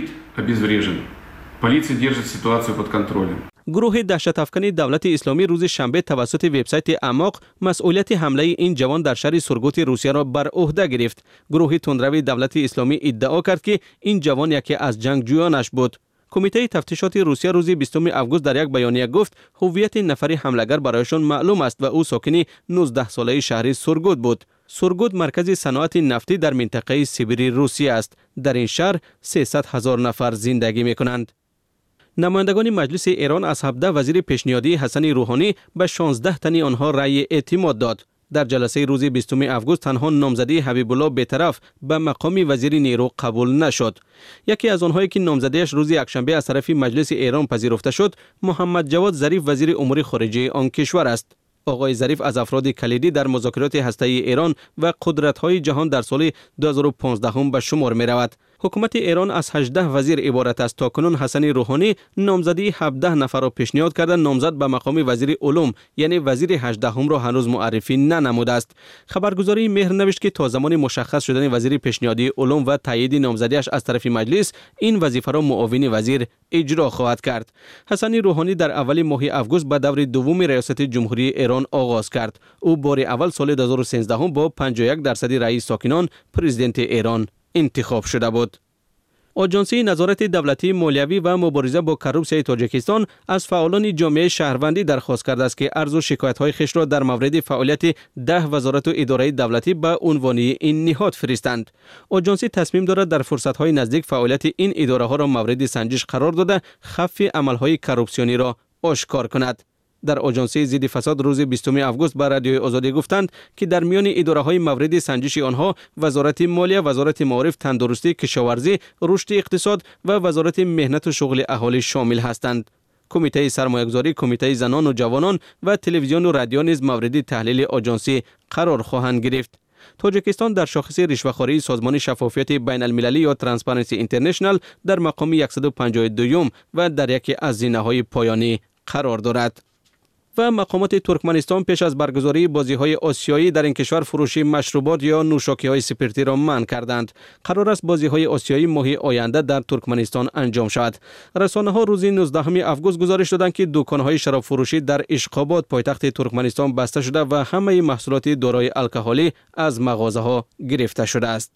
گروه دهشت افکن دولت اسلامی روز شنبه توسط وبسایت اعماق مسئولیت حمله این جوان در شهر سورگوت روسیه را بر عهده گرفت. گروه تندروی دولت اسلامی ادعا کرد که این جوان یکی از جنگجویانش بود. کمیته تفتیشات روسیه روز 20 آگوست در یک بیانیه گفت هویت نفر حملگر برایشان معلوم است و او ساکن 19 ساله شهر سورگوت بود. سورگوت مرکز صنعت نفتی در منطقه سیبری روسیه است. در این شهر 300,000 نفر زندگی می‌کنند. نمایندگان مجلس ایران از 17 وزیر پیشنهادی حسن روحانی به 16 تن آنها رأی اعتماد داد. در جلسه روز 20 آگوست تنها نامزدی حبیب الله بیطرف به مقام وزیر نیرو قبول نشد. یکی از آنهایی که نامزدیش روز یکشنبه از طرف مجلس ایران پذیرفته شد، محمد جواد ظریف وزیر امور خارجه آن کشور است. آقای ظریف از افراد کلیدی در مذاکرات هسته‌ای ایران و قدرت‌های جهان در سال 2015 به شمار می‌رود. حکومت ایران از 18 وزیر عبارت است. تاکنون حسن روحانی نامزدی 17 نفر را پیشنهاد کرده. نامزد به مقام وزیر علوم یعنی وزیر 18 را هنوز معرفی ننموده است. خبرگزاری مهر نوشت که تا زمان مشخص شدن وزیر پیشنهادی علوم و تایید نامزدیش از طرف مجلس، این وظیفه را معاون وزیر اجرا خواهد کرد. حسن روحانی در اول ماه آگوست به دور دوم ریاست جمهوری ایران آغاز کرد. او بار اول سال 2013 با 51% رأی ساکنان پرزیدنت ایران انتخاب شده بود. آژانسی نظارت دولتی مالیوی و مبارزه با کروپسیون تاجیکستان از فعالان جامعه شهروندی درخواست کرده است که عرض و شکایت‌های خویش را در مورد فعالیت 10 وزارت و اداره دولتی به عنوان این نهاد فرستند. آژانسی تصمیم دارد در فرصت‌های نزدیک فعالیت این اداره‌ها را مورد سنجش قرار داده خفی عمل‌های کروپسیونی را آشکار کند. در آژانسی ضد فساد روز 20 آگوست به رادیوی آزادی گفتند که در میان اداره‌های مورد سنجش آنها وزارت مالیه، وزارت معارف، تندرستی، کشاورزی، رشد اقتصاد و وزارت مهنت و شغل اهالی شامل هستند. کمیته سرمایه‌گذاری، کمیته زنان و جوانان و تلویزیون و رادیو نیز مورد تحلیل آژانسی قرار خواهند گرفت. تاجیکستان در شاخص رشوه‌خواری سازمان شفافیت بین المللی یا ترانسپرنسی اینترنشنال در مقام 152 و در یکی از زینه‌های پایانی قرار دارد. و مقامات ترکمنستان پیش از برگزاری بازی‌های آسیایی در این کشور فروشی مشروبات یا نوشاکی‌های سپرتی را منع کردند. قرار است بازی‌های آسیایی ماه آینده در ترکمنستان انجام شود. رسانه‌ها روز 19 آگوست گزارش دادند که دکان‌های شراب فروشی در اشقاباد پایتخت ترکمنستان بسته شده و همه محصولات دارای الکلی از مغازه‌ها گرفته شده است.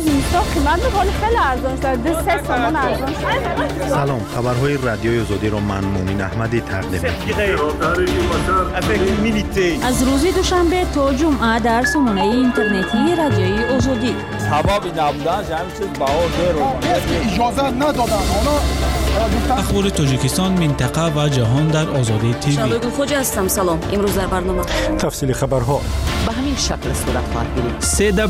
سلام، خبرهای رادیوی آزادی را من مومن احمدی تقدیم می‌کنم.
از روز دوشنبه تا جمعه در سامانه اینترنتی رادیوی آزادی.
اخبار تاجیکستان، منطقه و جهان در آزادی تیوی.
شادو خوج هستم. سلام. امروز در برنامه
تفصیل خبرها
به همین شکل صورت خواهد گرفت.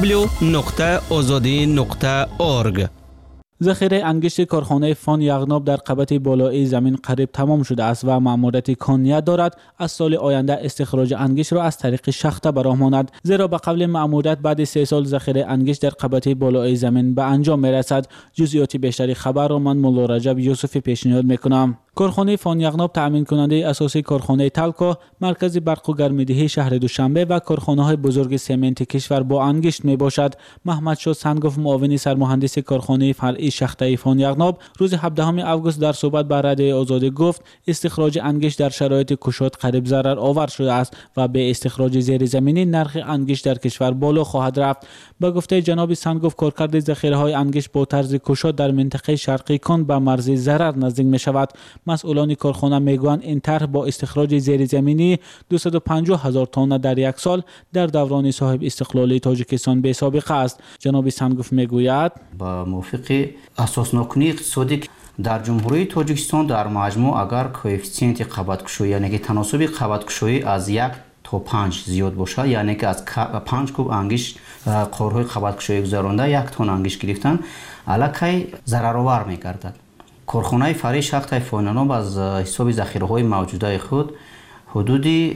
www.azadi.org.
ذخیره انگشت کارخانه فان یغناب در قبط بالای زمین قریب تمام شده است و ماموریت کانیت دارد از سال آینده استخراج انگشت را از طریق شخته براه ماند، زیرا به قبل ماموریت بعد 3 سال ذخیره انگشت در قبط بالای زمین به انجام میرسد. جزئیات بیشتری خبر را من مولا رجب یوسفی پیشنهاد میکنم. کارخانه فانیغناب تامین کننده اساسی کارخانه تالکو، مرکز برق و گرمایدهی شهر دوشنبه و کارخانه‌های بزرگ سمنت کشور با انگشت میباشد. محمدشاه سنگوف، معاون سرمهندس کارخانه فرعی شخته فانیغناب، روز 17 اوگوست در صحبت با رادیوی آزادی گفت استخراج انگشت در شرایط کشاد قریب ضرر آور شده است و به استخراج زیرزمینی نرخ انگشت در کشور بالا خواهد رفت. با گفته جناب سنگوف، کارکرد ذخیره‌های انگشت با طرز کشاد در منطقه شرقی کن به مرز ضرر نزدیک می‌شود. مسئولان کارخانه میگویند این طرح با استخراج زیرزمینی 250,000 تن در یک سال در دوران صاحب استقلالی تاجیکستان بی سابقه است. جناب سنگوف میگوید
با موافق اساسناکنی اقتصادی در جمهوری تاجیکستان در مجموع اگر کوئفیسینت قبض‌گشایی یعنی که تناسب قبض‌گشایی از 1 تا 5 زیاد باشد، یعنی که از 5 کوب انگشت قارهای قبض‌گشایی گذرانده 1 تن انگشت گرفتن، الکی ضررآور می‌گردد. کارخانه فرعی شخت فانیغناب از حساب ذخیره‌های موجوده خود حدود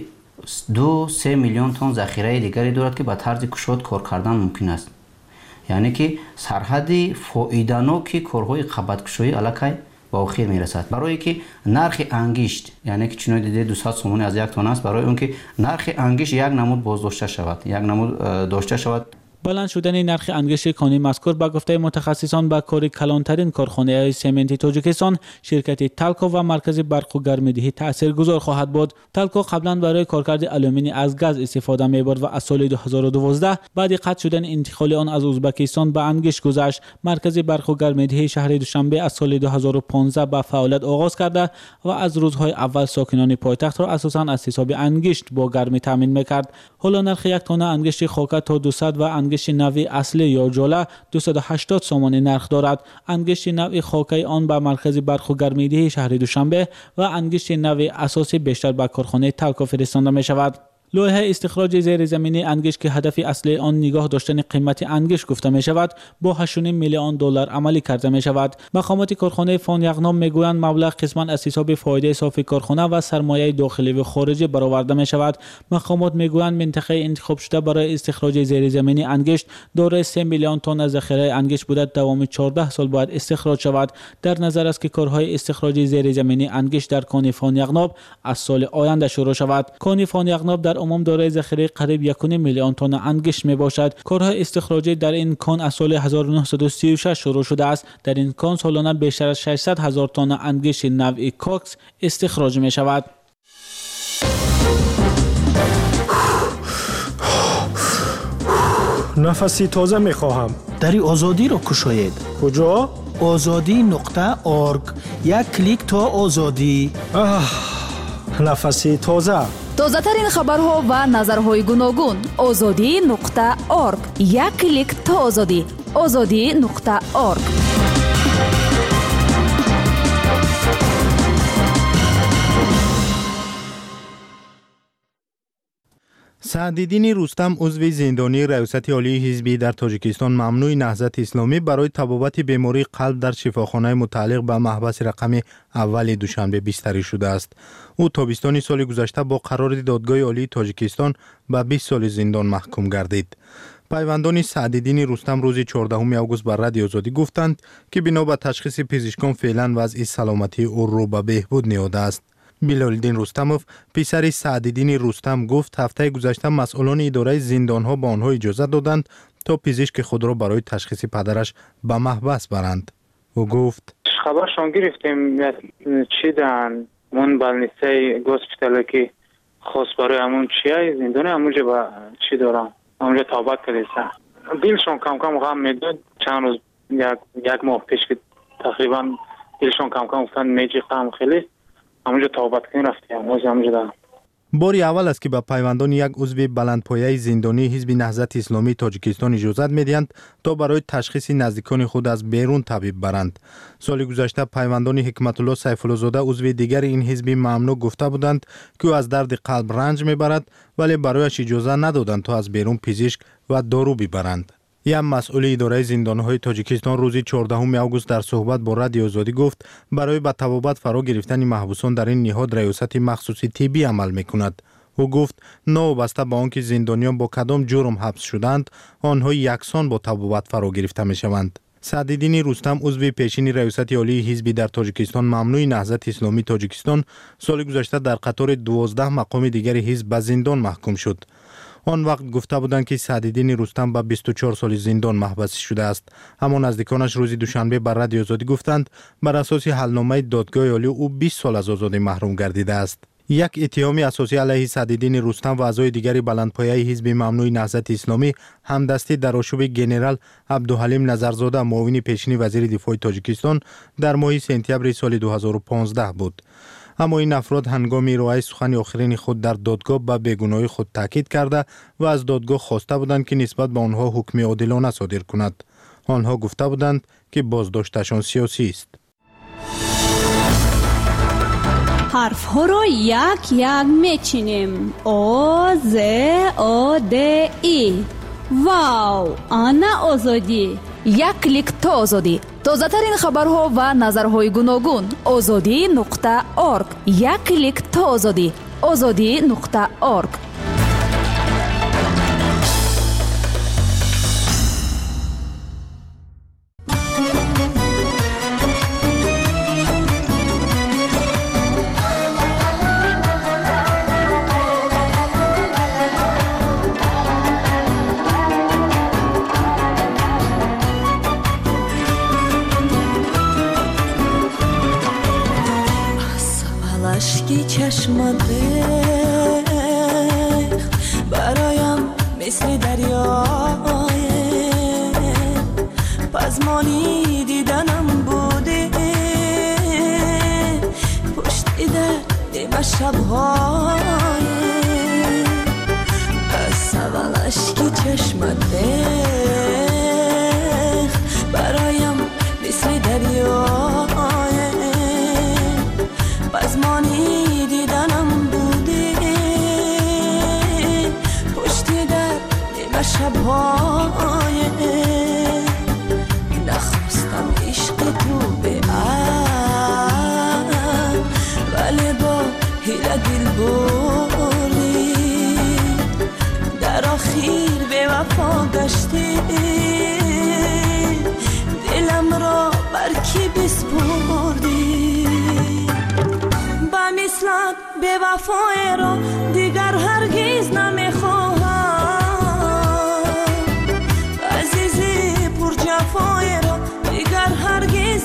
2-3 میلیون تن ذخیره دیگری دارد که به طرز کشاد کار کردن ممکن است. یعنی که سرحد فایده‌ناک کارهای قبض‌گشایی الکی به آخر میرسد. برای که نرخ انگشت، یعنی که چنین دیده 200 سومانی از 1 تن است، برای اون که نرخ انگشت یک نمود بازداشته شود، یک نمود داشته شود.
بلند شدن نرخ انگشت کانی مذکور به گفته متخصصان به کار کلانترین کارخانه‌های سمنت تاجیکستان، شرکت تالکو و مرکز برق و گرمایدهی تاثیرگذار خواهد بود. تالکو قبلا برای کارکرد آلومینی از گاز استفاده می‌برد و از سال 2012 بعد قطع شدن انتقال آن از ازبکستان به انگشت گذشت. مرکز برق و گرمایدهی شهر دوشنبه از سال 2015 به فعالیت آغاز کرده و از روزهای اول ساکنان پایتخت را اساساً از حساب انگشت با گرمی تامین می‌کرد. حالا نرخ یک تن انگشت خاک تا 200 و انگشت نوی اصلی یا جوله 280 سومانی نرخ دارد. انگشت نوی خاکی آن به مرکز برق و گرمایدهی شهر دوشنبه و انگشت نوی اساسی بیشتر به کارخانه تالکو فرستانده می شود. لایحه استخراج زیرزمینی انگشت که هدف اصلی آن نگاه داشتن قیمت انگشت گفته می شود، با 8.5 میلیون دلار عملی کرده می شود. مقامات کارخانه فانیغناب می گویند مبلغ قسما از حساب فایده صافی کارخانه و سرمایه داخلی و خارجی برآورده می شود. مقامات می گویند منطقه انتخاب شده برای استخراج زیرزمینی انگشت دارای 3 میلیون تن ذخیره انگشت بوده، دوام 14 سال باید استخراج شود. در نظر است که کارهای استخراج زیرزمینی انگشت در کان فانیغناب از سال آینده شروع شود. کان فانیغناب در عموم دارای ذخیره قریب 1.5 میلیون تن انگشت می باشد. کارهای استخراجی در این کان از سال 1936 شروع شده است. در این کان سالانه بیشتر از 600,000 تن انگشت نوع کوکس استخراج می شود.
نفسی تازه می خواهم.
دری آزادی را کشاید.
کجا؟
azadi.org. یک کلیک تا آزادی.
نفسی تازه.
تازه ترین خبرها و نظرهای گوناگون. azadi.org. یک کلیک تا آزادی. azadi.org.
سعدالدین رستم، عضو زندانی ریاست عالی حزبی در تاجیکستان ممنوع نهضت اسلامی برای تبابت بیماری قلب در شفاخانه متعلق به محبس رقم اول دوشنبه بستری شده است. او تابستان سال گذشته با قرار دادگاه عالی تاجیکستان به 20 سال زندان محکوم گردید. پیوندان سعدالدین رستم روز 14 اوگوست بر رادیو آزادی گفتند که بنا به تشخیص پزشکان فعلا وضع سلامتی او رو به بهبود نهاده است. بلال‌الدین رستموف، پسر سعدالدین رستم، گفت هفته گذشته مسئولان اداره زندان‌ها به آنها اجازه دادند تا پزشک خود را برای تشخیص پدرش به محبس برند. او گفت
خبرشان گرفتیم چی دارن من بالنیسه گوسپیتال که خاص برای همون چیه زندانه همونجا با چی دارن همونجا تابت کلیسه دلشون کم کم غم میداد. چند روز یک ماه پیش که تقریبا دلشون کم کم گفتن میجی غم خیلی همونجا تابت کنی رفتیم همونجا دارم.
باری اول است که به پیوندان یک عضو بلندپایه زندانی حزب نهضت اسلامی تاجیکستان اجازت می‌دهند تا برای تشخیص نزدیکان خود از بیرون طبیب برند. سال گذشته پیوندان حکمت الله سیف‌الله زاده، عضو دیگر این حزب ممنوع، گفته بودند که او از درد قلب رنج می‌برد، ولی برایش اجازه ندادند تا از بیرون پزشک و دارو ببرند. یک مسئول اداره زندان‌های تاجیکستان روز 14 اوگوست در صحبت با رادیو آزادی گفت برای به تبابت فرا گرفتن محبوسان در این نهاد ریاست مخصوصی طبی عمل می‌کند. او گفت نوبسته به آنکه زندانیان با کدام جرم حبس شدند، آنها یکسان با تبابت فرا گرفته می‌شوند. سعدالدین رستم عضو پیشین ریاست عالی حزبی در تاجیکستان ممنوع نهضت اسلامی تاجیکستان سال گذشته در قطار 12 مقام دیگر حزب به زندان محکوم شد. آن وقت گفته بودند که سعدالدین رستم به 24 سال زندان محبوس شده است. اما نزدیکانش روز دوشنبه بر رادیو آزادی گفتند بر اساس حلنامه دادگاه عالی او 20 سال از آزادی محروم گردیده است. یک اتهام اساسی علیه سعدالدین رستم و اعضای دیگر بلندپایه حزب ممنوع نهضت اسلامی همدستی در آشوب ژنرال عبدالحلیم نظرزاده معاون پیشین وزیر دفاع تاجیکستان در ماه سپتامبر سال 2015 بود. اما این افراد هنگام ارائه سخن آخرین خود در دادگاه به بیگناهی خود تاکید کرده و از دادگاه خواسته بودند که نسبت به آنها حکم عادلانه صادر کند. آنها گفته بودند که بازداشتشان سیاسی است.
حرف ها را یک یک میچینیم. آ ز آ د ای. واو، آنا آزادی.
یک کلیک تا آزادی. تازه ترین خبرها و نظرهای گوناگون. azadi.org. یک کلیک تا آزادی. azadi.org.
چشمت ریخت برایم مثل دریای پزمانی دیدنم بوده پشت در نیمه شبهای از اول عشقی چشمت ریخت برایم مثل دریای پزمانی شبهای نخواستم عشق تو به ولی با هیله دل بردی در آخر به وفا گشتی دلم را بر کی بسپردی با مثلت به وفای را دیگر هرگز نمیخواهم جفای را دیگر هرگز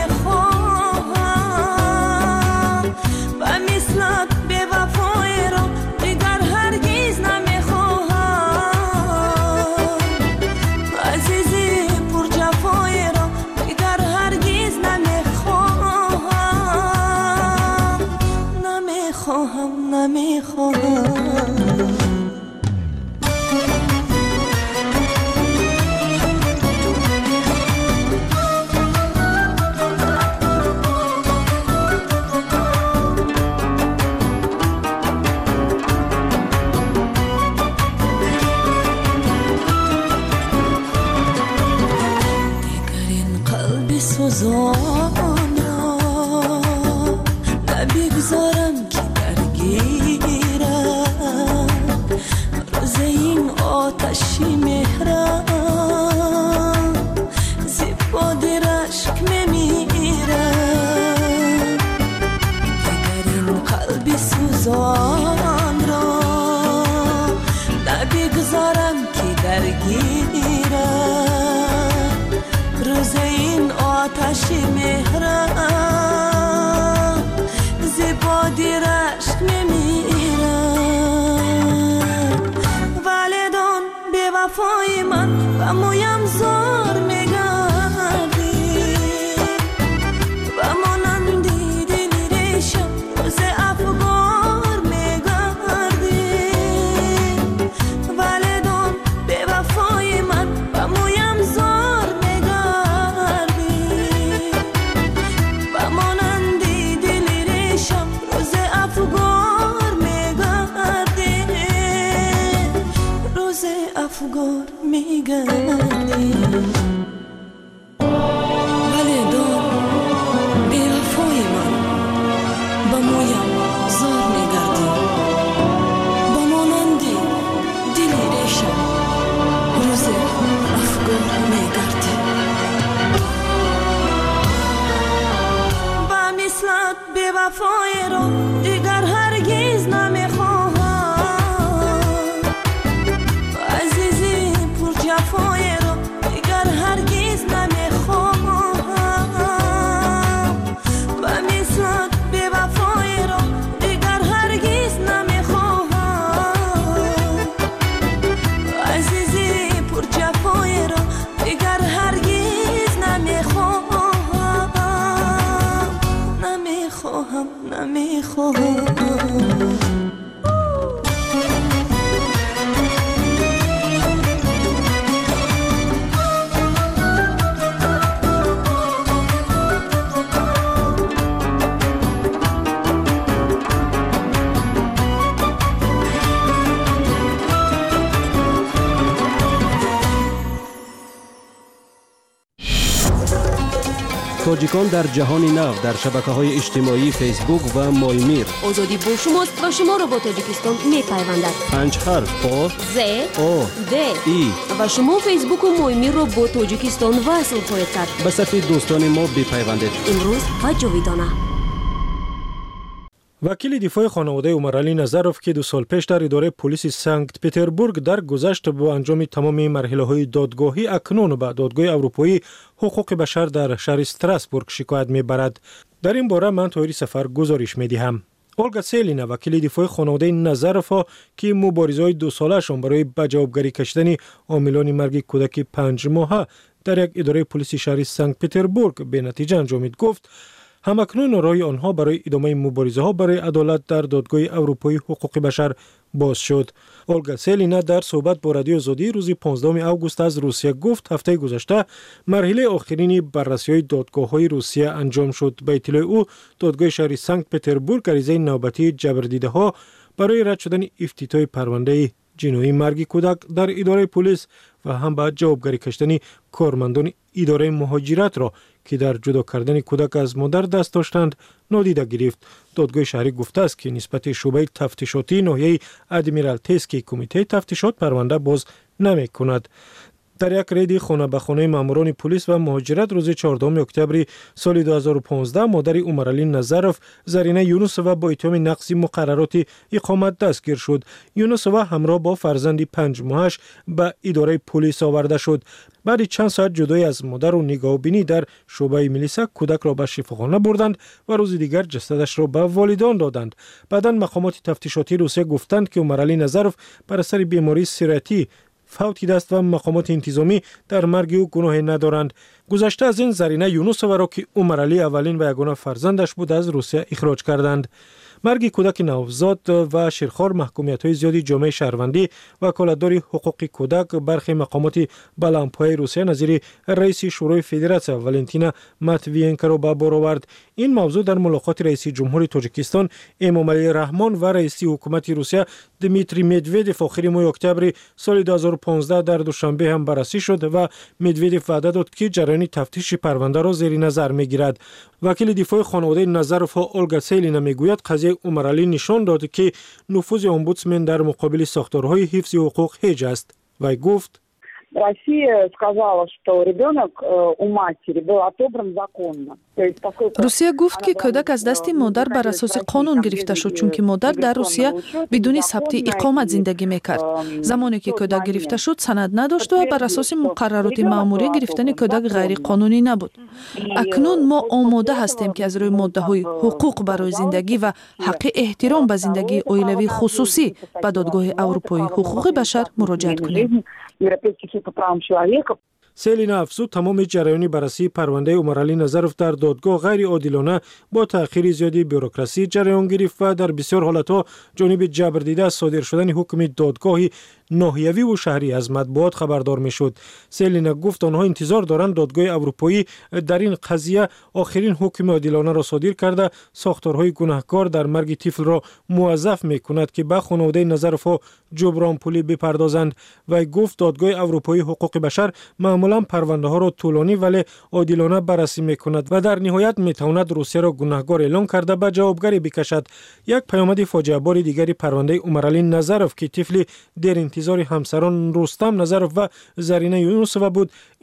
نمیخواهم و مثلت به وفای را دیگر هرگز نمیخواهم عزیزی پر جفای را دیگر هرگز نمیخواهم نمیخواهم سوزان را نمیگذارم که درگیرم روز این آتشی مهرم زیباد رشک میمیرم دیگر این قلبی سوزان را نمیگذارم که درگیرم روز این آتشی مهرم زیبادی رشک میمیرم والدان به وفای من و مویم زار میگردی و مانندی دلی ریشم روز افگار میگردی والدان به وفای من و مویم زار وفای رو دیگر هرگز نمیخواهم عزیزی پر جفای رو دیگر هرگز نمیخواهم و مثل بی وفای رو دیگر هرگز نمیخواهم عزیزی پر جفای رو دیگر هرگز نمیخواهم
تاجیکان در جهان نو در شبکه‌های اجتماعی فیسبوک و مایمیر.
آزادی با شماست و شما را با تاجیکستان می‌پیوندد.
5 حرف با
ز او د
ای
و شما فیسبوک و مایمیر را با تاجیکستان وصل خواهید کرد.
به صفحه دوستان ما بپیوندید.
امروز و جاویدانه.
وکیل دفاع خانواده عمرعلی نظروف که 2 سال پیش در اداره پلیس سنت پتربورگ در گذشت با انجام تمام مرحله‌های دادگاهی اکنون به دادگاه اروپایی حقوق بشر در شهر استراسبورگ شکایت می‌برد. در این باره من طاهری سفر گزارش می‌دهم. اولگا سیلینا وکیل دفاع خانواده نظروف که مبارزه‌های 2 ساله‌شان برای به جوابگری کشیدن عاملان مرگ کودک 5 ماهه در یک اداره پلیس شهر سنت پتربورگ به نتیجه انجامید گفت همکنون راه آنها برای ادامه مبارزه ها برای عدالت در دادگاه اروپایی حقوق بشر باز شد. اولگا سیلینا در صحبت با رادیو آزادی روز 15 آگوست از روسیه گفت هفته گذشته مرحله آخرین بررسی‌های دادگاه‌های روسیه انجام شد. به اطلاع او دادگاه شهر سنت پتربورگ عریضه نوبتی جبردیده‌ها برای رد شدن افتتاح پرونده جنایی مرگ کودک در اداره پلیس و هم به جوابگری کشیدن کارمندان اداره مهاجرت را که در جدا کردن کودک از مادر دست داشتند نادیده گرفت. دادگاه شهری گفته است که نسبت شعبه تفتیشاتی ناحیه ادمیرالتسکی کمیته تفتیشات پرونده باز نمی کند. در یک رید خانه به خانه ماموران پلیس و مهاجرت روز 14 اکتبر سال 2015 مادر عمرعلی نظروف زرینه یونوسووا با اتهام نقض مقررات اقامت دستگیر شد. یونوسووا همراه با فرزند 5 ماهش به اداره پلیس آورده شد. بعد چند ساعت جدای از مادر و نگاهبینی در شعبه ملیسا کودک را به شفاخانه بردند و روز دیگر جسدش را به والدان دادند. بعداً مقامات تفتیشاتی روسیه گفتند که عمرعلی نظروف بر اثر بیماری سرطانی فوت دیده است و مقامات انتظامی در مرگ او گناهی ندارند. گذشته از این زرینه یونوسووا را که عمرعلی اولین و یگانه فرزندش بود از روسیه اخراج کردند. مرگ کودک نوزاد و شیرخوار محکومیت‌های زیادی جامعه شهروندی وکالتدار حقوق کودک برخی مقامات بلندپایه روسیه نظیر رئیس شورای فدراسیون ولنتینا ماتوینکا را به بار آورد. این موضوع در ملاقات رئیس جمهور تاجیکستان امامعلی رحمان و رئیس حکومت روسیه دمیتری مدودوف آخر ماه اکتبر سال 2015 در دوشنبه هم بررسی شد و مدودوف وعده داد که جریان تفتیش پرونده را زیر نظر میگیرد. وکیل دفاع خانواده نظروف اولگا سیلینا میگوید قضیه عمرعلی نشان داد که نفوذ امبودسمن در مقابل ساختارهای حفظ حقوق هیچ است. وی گفت
روسیه گفت که کودک از دست مادر بر اساس قانون گرفته شد چون که مادر در روسیه بدون ثبت اقامت زندگی میکرد. زمانی که کودک گرفته شد سند نداشت و بر اساس مقررات مأموری گرفتن کودک غیر قانونی نبود. اکنون ما آماده هستیم که از روی ماده‌های حقوق برای زندگی و حق احترام به زندگی اویلوی خصوصی به دادگاه اروپایی حقوق بشر مراجعه کنیم.
سیلینا افزود تمام جریان بررسی پرونده عمرعلی نظروف در دادگاه غیر عادلانه با تأخیر زیادی بوروکراسی جریان گرفت و در بسیار حالتها جانب جبردیده از صادر شدن حکم دادگاهی ناحیوی و شهری از مطبوعات خبردار میشد. سیلینا گفت آنها انتظار دارند دادگاه اروپایی در این قضیه آخرین حکم عادلانه را صادر کرده ساختارهای گناهکار در مرگ طفل را موظف میکند که به خانواده نظروف جبران پولی بپردازند. و گفت دادگاه اروپایی حقوق بشر معمولا پرونده ها را طولانی ولی عادلانه بررسی میکند و در نهایت میتواند روسیه را گناهکار اعلام کرده به جوابگری بکشد. یک پیامد فاجعه بار دیگری پرونده عمرعلی نظروف که طفل در انتظار همسران رستم نظروف و زرینه یونوسووا بود این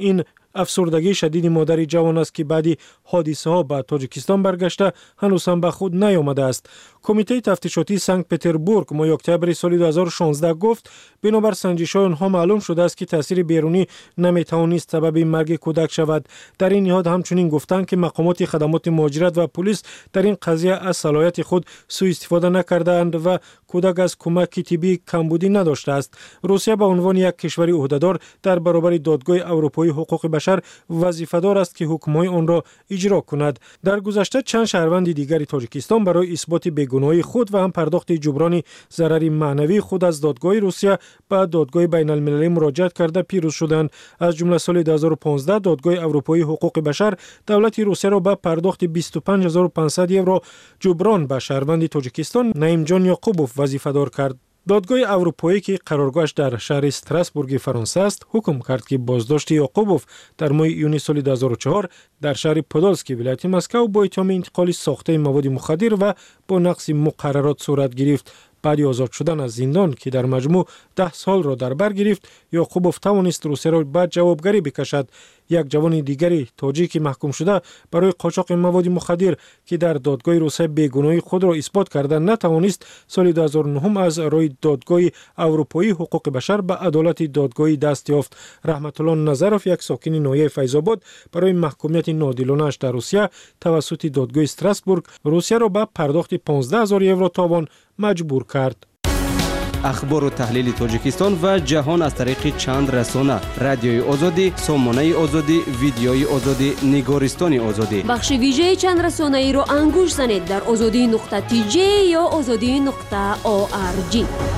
افسردگی شدید مادر جوان است که بعد حادثه ها به تاجیکستان برگشته هنوز هم به خود نیامده است. کمیته تفتیشاتی سنت پتربورگ ماه اکتبر سال 2016 گفت بنابر سنجش‌های آنها معلوم شده است که تاثیر بیرونی نمیتوانست سبب مرگ کودک شود. در این نهاد همچنین گفتند که مقامات خدمات مهاجرت و پلیس در این قضیه از صلاحیت خود سوء استفاده نکردند و کودک از کمک طبی کمبودی نداشته است. روسیه به عنوان یک کشور عهده‌دار در برابر دادگاه اروپایی حقوق بشر وظیفه‌دار است که حکم‌های آن را اجرا کند. در گذشته چند شهروند دیگر تاجیکستان برای اثبات بیگناهی خود و هم پرداخت جبران ضرر معنوی خود از دادگاه روسیه به دادگاه بین المللی مراجعت کرده پیروز شدند. از جمله سال 2015 دادگاه اروپایی حقوق بشر دولت روسیه را به پرداخت 25500 یورو جبران به شهروند تاجیکستان نعیم جان یعقوبوف وظیفه‌دار کرد. دادگاه اروپایی که قرارگاهش در شهر استراسبورگ فرانسه است حکم کرد که بازداشت یعقوبوف در ماه یونیو سال 2004 در شهر پودولسکی ولایت مسکو با اتهام انتقال ساخته مواد مخدر و با نقض مقررات صورت گرفت. بعد آزاد شدن از زندان که در مجموع 10 سال را در بر گرفت، یعقوبوف توانست روسیه را به جوابگری بکشد. یک جوان دیگری تاجیک محکوم شده برای قاچاق مواد مخدر که در دادگاه روسیه بیگناهی خود را اثبات کرده نتوانست سال 2009 از روی دادگاه اروپایی حقوق بشر به عدالت دادگاهی دست یافت. رحمت الله نظرов یک ساکن ناحیه فیض‌آباد برای محکومیت نادیلانه‌اش در روسیه توسط دادگاه استراسبورگ روسیه را به پرداخت 15000 یورو تاوان مجبور کرد.
اخبار و تحلیل تاجیکستان و جهان از طریق چند رسانه: رادیوی آزادی، سامانه آزادی، ویدیوی آزادی، نگارستان آزادی.
بخش ویژه چند رسانه ای رو انگوش زنید در azadi.tj یا azadi.org.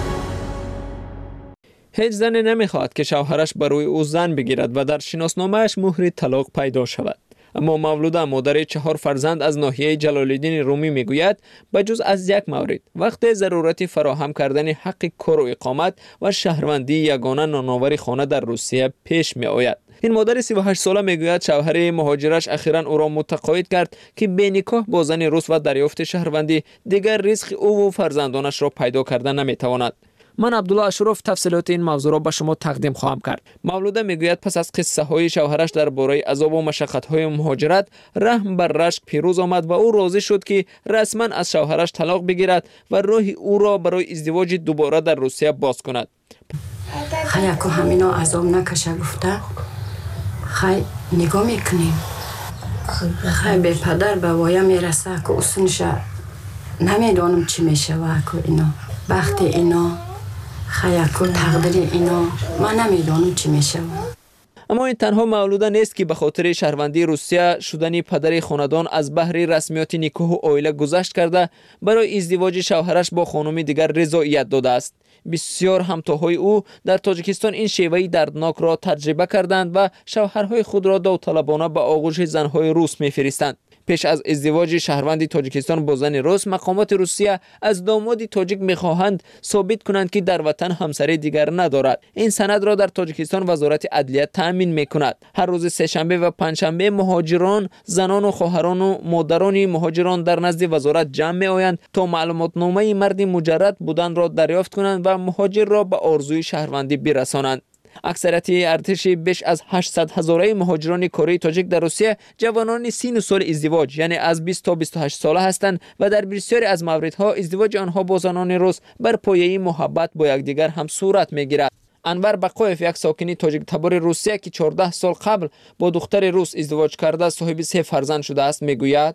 هیچ زنی نمیخواهد که شوهرش برای او زن بگیرد و در شناسنامه‌اش مهر طلاق پیدا شود. اما مولوده مادر 4 فرزند از ناحیه جلال‌الدین رومی میگوید بجز از یک مورد وقت ضرورت فراهم کردن حق کار و اقامت و شهروندی یگانه نانآور خانه در روسیه پیش می آید. این مادر 38 ساله میگوید شوهر مهاجرش اخیراً او را متقاعد کرد که به نکاح با زن روس و دریافت شهروندی دیگر رزق او و فرزندانش را پیدا کردن نمیتواند. من عبدالله اشرف تفصیلات این موضوع را به شما تقدیم خواهم کرد. مولوده میگوید پس از قصه های شوهرش درباره عذاب و مشقت های مهاجرت رحم بر رشک پیروز آمد و او راضی شد که رسما از شوهرش طلاق بگیرد و راه او را برای ازدواج دوباره در روسیه باز کند.
خیلی همینا عذاب نکشه گفته خیلی نگاه میکنیم خیلی به پدر به وایا میرسه که اصونش نمیدانم چی میشه و اینا بخت اینا خیاکو تقدیر اینا من نمیدونم چی میشه.
اما این تنها مولوده نیست که به خاطر شهروندی روسیه شدن پدر خاندان از بحر رسمیات نکاح و عائله گذشت کرده برای ازدواج شوهرش با خانم دیگر رضایت داده است. بسیار همتاهای او در تاجیکستان این شیوه دردناک را تجربه کردند و شوهرهای خود را داوطلبانه به آغوش زنهای روس میفرستند. پیش از ازدواج شهروند تاجیکستان با زن روس، مقامات روسیه از داماد تاجیک میخواهند ثابت کنند که در وطن همسری دیگر ندارد. این سند را در تاجیکستان وزارت عدلیه تامین میکند. هر روز سه‌شنبه و پنجشنبه مهاجران، زنان و خواهران و مادران مهاجران در نزد وزارت جمع میآیند تا معلوماتنامه مرد مجرد بودن را دریافت کنند و مهاجر را به آرزوی شهروندی برسانند. اکثریت ارتش بیش از 800,000 مهاجران کره تاجیک در روسیه جوانان سن سال ازدواج یعنی از 20 تا 28 ساله هستند و در بسیاری از موردها ازدواج آنها با زنان روس بر پایه محبت با یکدیگر هم صورت میگیرد. انور بقایف یک ساکن تاجیک تبار روسیه که 14 سال قبل با دختر روس ازدواج کرده صاحب 3 فرزند شده است میگوید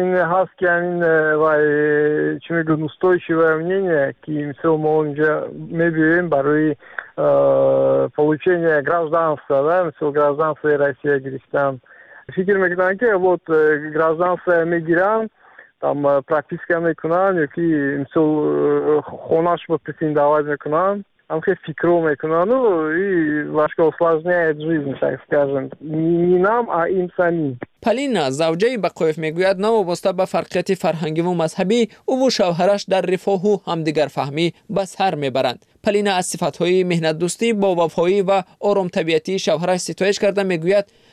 чему говорю, устойчивое мнение, что мы уже мебием баруи получения гражданства, да, все гражданство России грешtam. Фикр мекунам ки вот гражданство мигрант там практически мекунам, ки мисол хонаш ба претендовать мекунам. Там хе фикро мекунам, ну и немножко усложняет жизнь, так скажем. Не нам, а им самим.
پالینا زوجه بقایف میگوید نوابسته به فرقیت فرهنگی و مذهبی او و شوهرش در رفاه و همدیگر فهمی به سر میبرند. پالینا از صفتهای مهنت دوستی با وفایی و آرام طبیعتی شوهرش ستایش کرده میگوید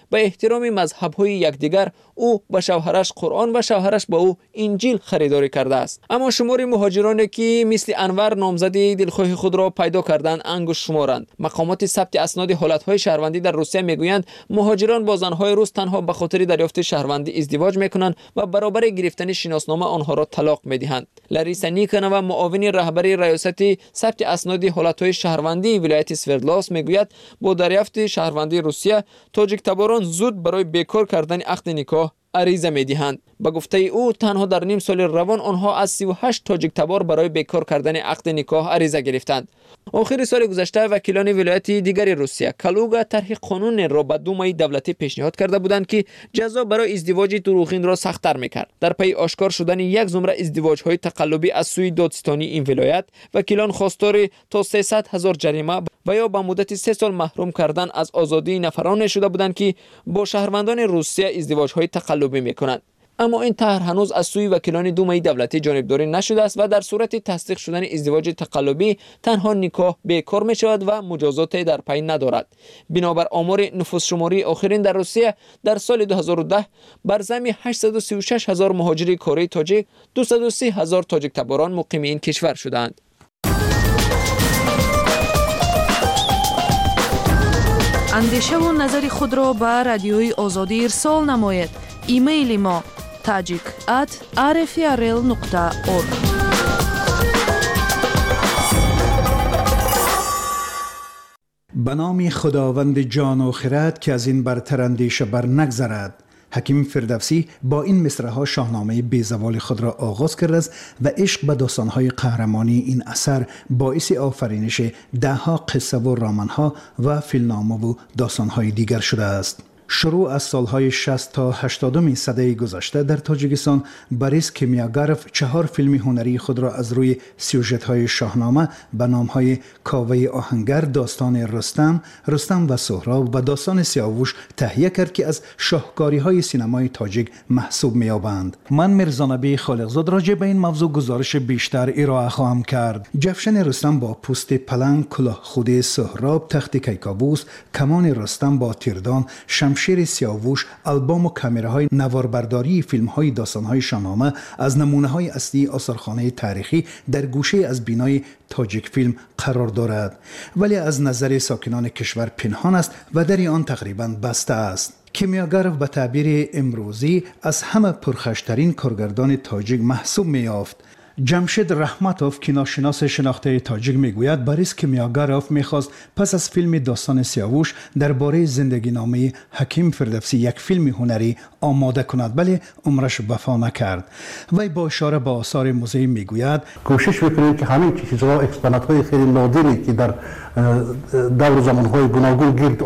به احترام مذهب‌های یکدیگر او به شوهرش قرآن و شوهرش به او انجیل خریداری کرده است. اما شمار مهاجرانی که مثل انور نامزدی دلخواه خود را پیدا کردند انگشت شمارند. مقامات ثبت اسناد حالت‌های شهروندی در روسیه میگویند مهاجران با زن‌های روس تنها به خاطر دریافت شهروندی ازدواج میکنند و برابر گرفتن شناسنامه آنها را طلاق میدهند. لاریسا نیکنووا معاون رهبری ریاست ثبت اسناد حالت‌های شهروندی ولایت سوردلوس میگوید با دریافت شهروندی روسیه تاجیک تباران زود برای بیکار کردن عقد نکاح عریضه می‌دهند. با گفته او تنها در نیم سال روان آنها از 38 تاجیک تبار برای بیکار کردن عقد نکاح عریضه گرفتند. آخر سال گذشته وکیلان ولایت دیگر روسیه کالوگا طرح قانون را به دومای دولتی پیشنهاد کرده بودند که جزا برای ازدواج دروغین را سخت‌تر می‌کرد. در پی آشکار شدن یک زمره ازدواج‌های تقلبی از سوی دادستانی این ولایت، وکیلان خواستار تا 300,000 جریمه و یا به مدت 3 سال محروم کردن از آزادی نفران شده بودند که با شهروندان روسیه ازدواج‌های تقلبی می‌کنند. اما این طرح هنوز از سوی وکیلان دومای دولتی جانبداری نشده است و در صورت تصدیق شدن ازدواج تقلبی تنها نکاح بیکار می شود و مجازات در پی ندارد. بنابر آمار نفوس شماری آخرین در روسیه در سال 2010 بر ضمن 836,000 مهاجر کره تاجیک 230,000 تاجیک تباران مقیم این کشور شدند.
اندیشه و نظر خود را به رادیوی آزادی ارسال نماید. ایمیل ما tajik@rfrl.org.
به نام خداوند جان و خرد که از این برتر اندیشه بر نگذرد. حکیم فردوسی با این مصرع‌ها شاهنامه بی‌زوال خود را آغاز کرده است و عشق به داستان‌های قهرمانی این اثر باعث آفرینش ده‌ها قصه و رمان‌ها و فیلمنامه و داستان‌های دیگر شده است. شروع از سالهای 60 تا 80 سده گذشته در تاجیکستان بوریس کیمیاگاروف 4 فیلم هنری خود را از روی سیوژت‌های شاهنامه به نام‌های کاوه آهنگر، داستان رستم و سهراب و داستان سیاووش تهیه کرد که از شاهکاری‌های سینمای تاجیک محسوب می‌یابند. من میرزانبی خالقزاد راجع به این موضوع گزارش بیشتر ارائه خواهم کرد. جفشن رستم با پوست پلنگ، کلاه خودی سهراب، تخت کیکاووس، کمان رستم با تیردان، شمشیر سیاووش، البوم و کامراهای نواربرداری فیلم‌های داستان‌های شاهنامه از نمونه‌های اصلی آثارخانه تاریخی در گوشه از بینای تاجیک فیلم قرار دارد، ولی از نظر ساکنان کشور پنهان است و در آن تقریباً بسته است. کیمیاگاروف به تعبیر امروزی از همه پرخشترین کارگردان تاجیک محسوب می‌یافت. جمشید رحمتوف کیناشناس شناخته تاجیک میگوید بوریس کیمیاگاروف میخواست پس از فیلم داستان سیاووش درباره زندگی نامه حکیم فردوسی یک فیلم هنری آماده کند، ولی عمرش وفا نکرد. وی با اشاره به آثار موزه میگوید
کوشش میکنیم که همین چیزها اکسپونات های خیلی نادری که در دور زمان های گوناگون گرد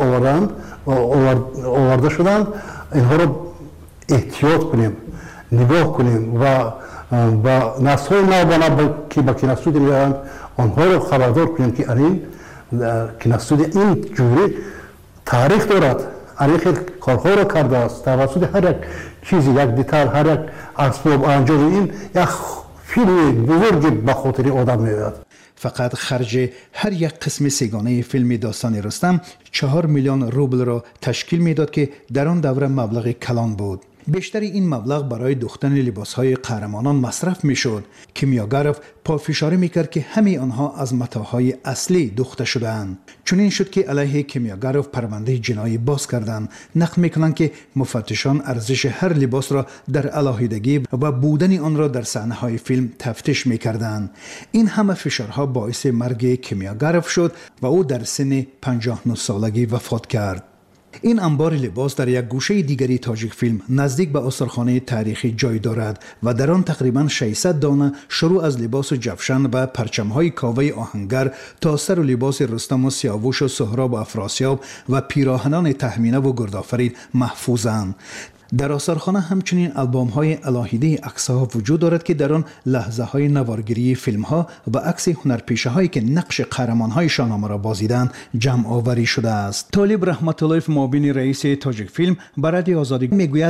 آورده شدند اینها را احتیاط کنیم، نگاه کنیم و نسل‌های نوبانه که با کیناسود می‌آیند آنها را خبردار کنیم که این کیناسود این جوری تاریخ دارد، خیلی کارها را کرده است. توسط هر یک چیزی، یک دیتال، هر یک اسباب انجام این یک فیلم بزرگی به خاطر آدم می‌آید.
فقط خرج هر یک قسم سگانه فیلم داستان رستم 4 میلیون روبل را تشکیل میداد که در آن دوره مبلغ کلان بود. بیشتر این مبلغ برای دوختن لباسهای قهرمانان مصرف میشد. کیمیاگاروف پافشاری میکرد که همه آنها از متاعهای اصلی دوخته شدند. چنین شد که علیه کیمیاگاروف پرونده جنایی باز کردند. نقل میکنند که مفتشان ارزش هر لباس را در علاهیدگی و بودن آن را در صحنه‌های فیلم تفتیش میکردند. این همه فشارها باعث مرگ کیمیاگاروف شد و او در سن 59 سالگی وفات کرد. این انبار لباس در یک گوشه دیگری تاجیک فیلم نزدیک به آثارخانه تاریخی جای دارد و در آن تقریباً 600 دانه شروع از لباس جفشن و پرچم‌های کاوه آهنگر تا سر و لباس رستم و سیاووش و سهراب و افراسیاب و پیراهنان تهمینه و گردآفرید محفوظند. در آثارخانه همچنین البوم‌های الهیده عکس‌ها وجود دارد که در آن لحظه‌های نوارگیری فیلم‌ها و عکس هنرپیشه‌هایی که نقش قهرمان‌های شاهنامه را بازیدند جمع آوری شده است. طالب رحمت الله معاون رئیس تاجیک فیلم برای آزادی میگوید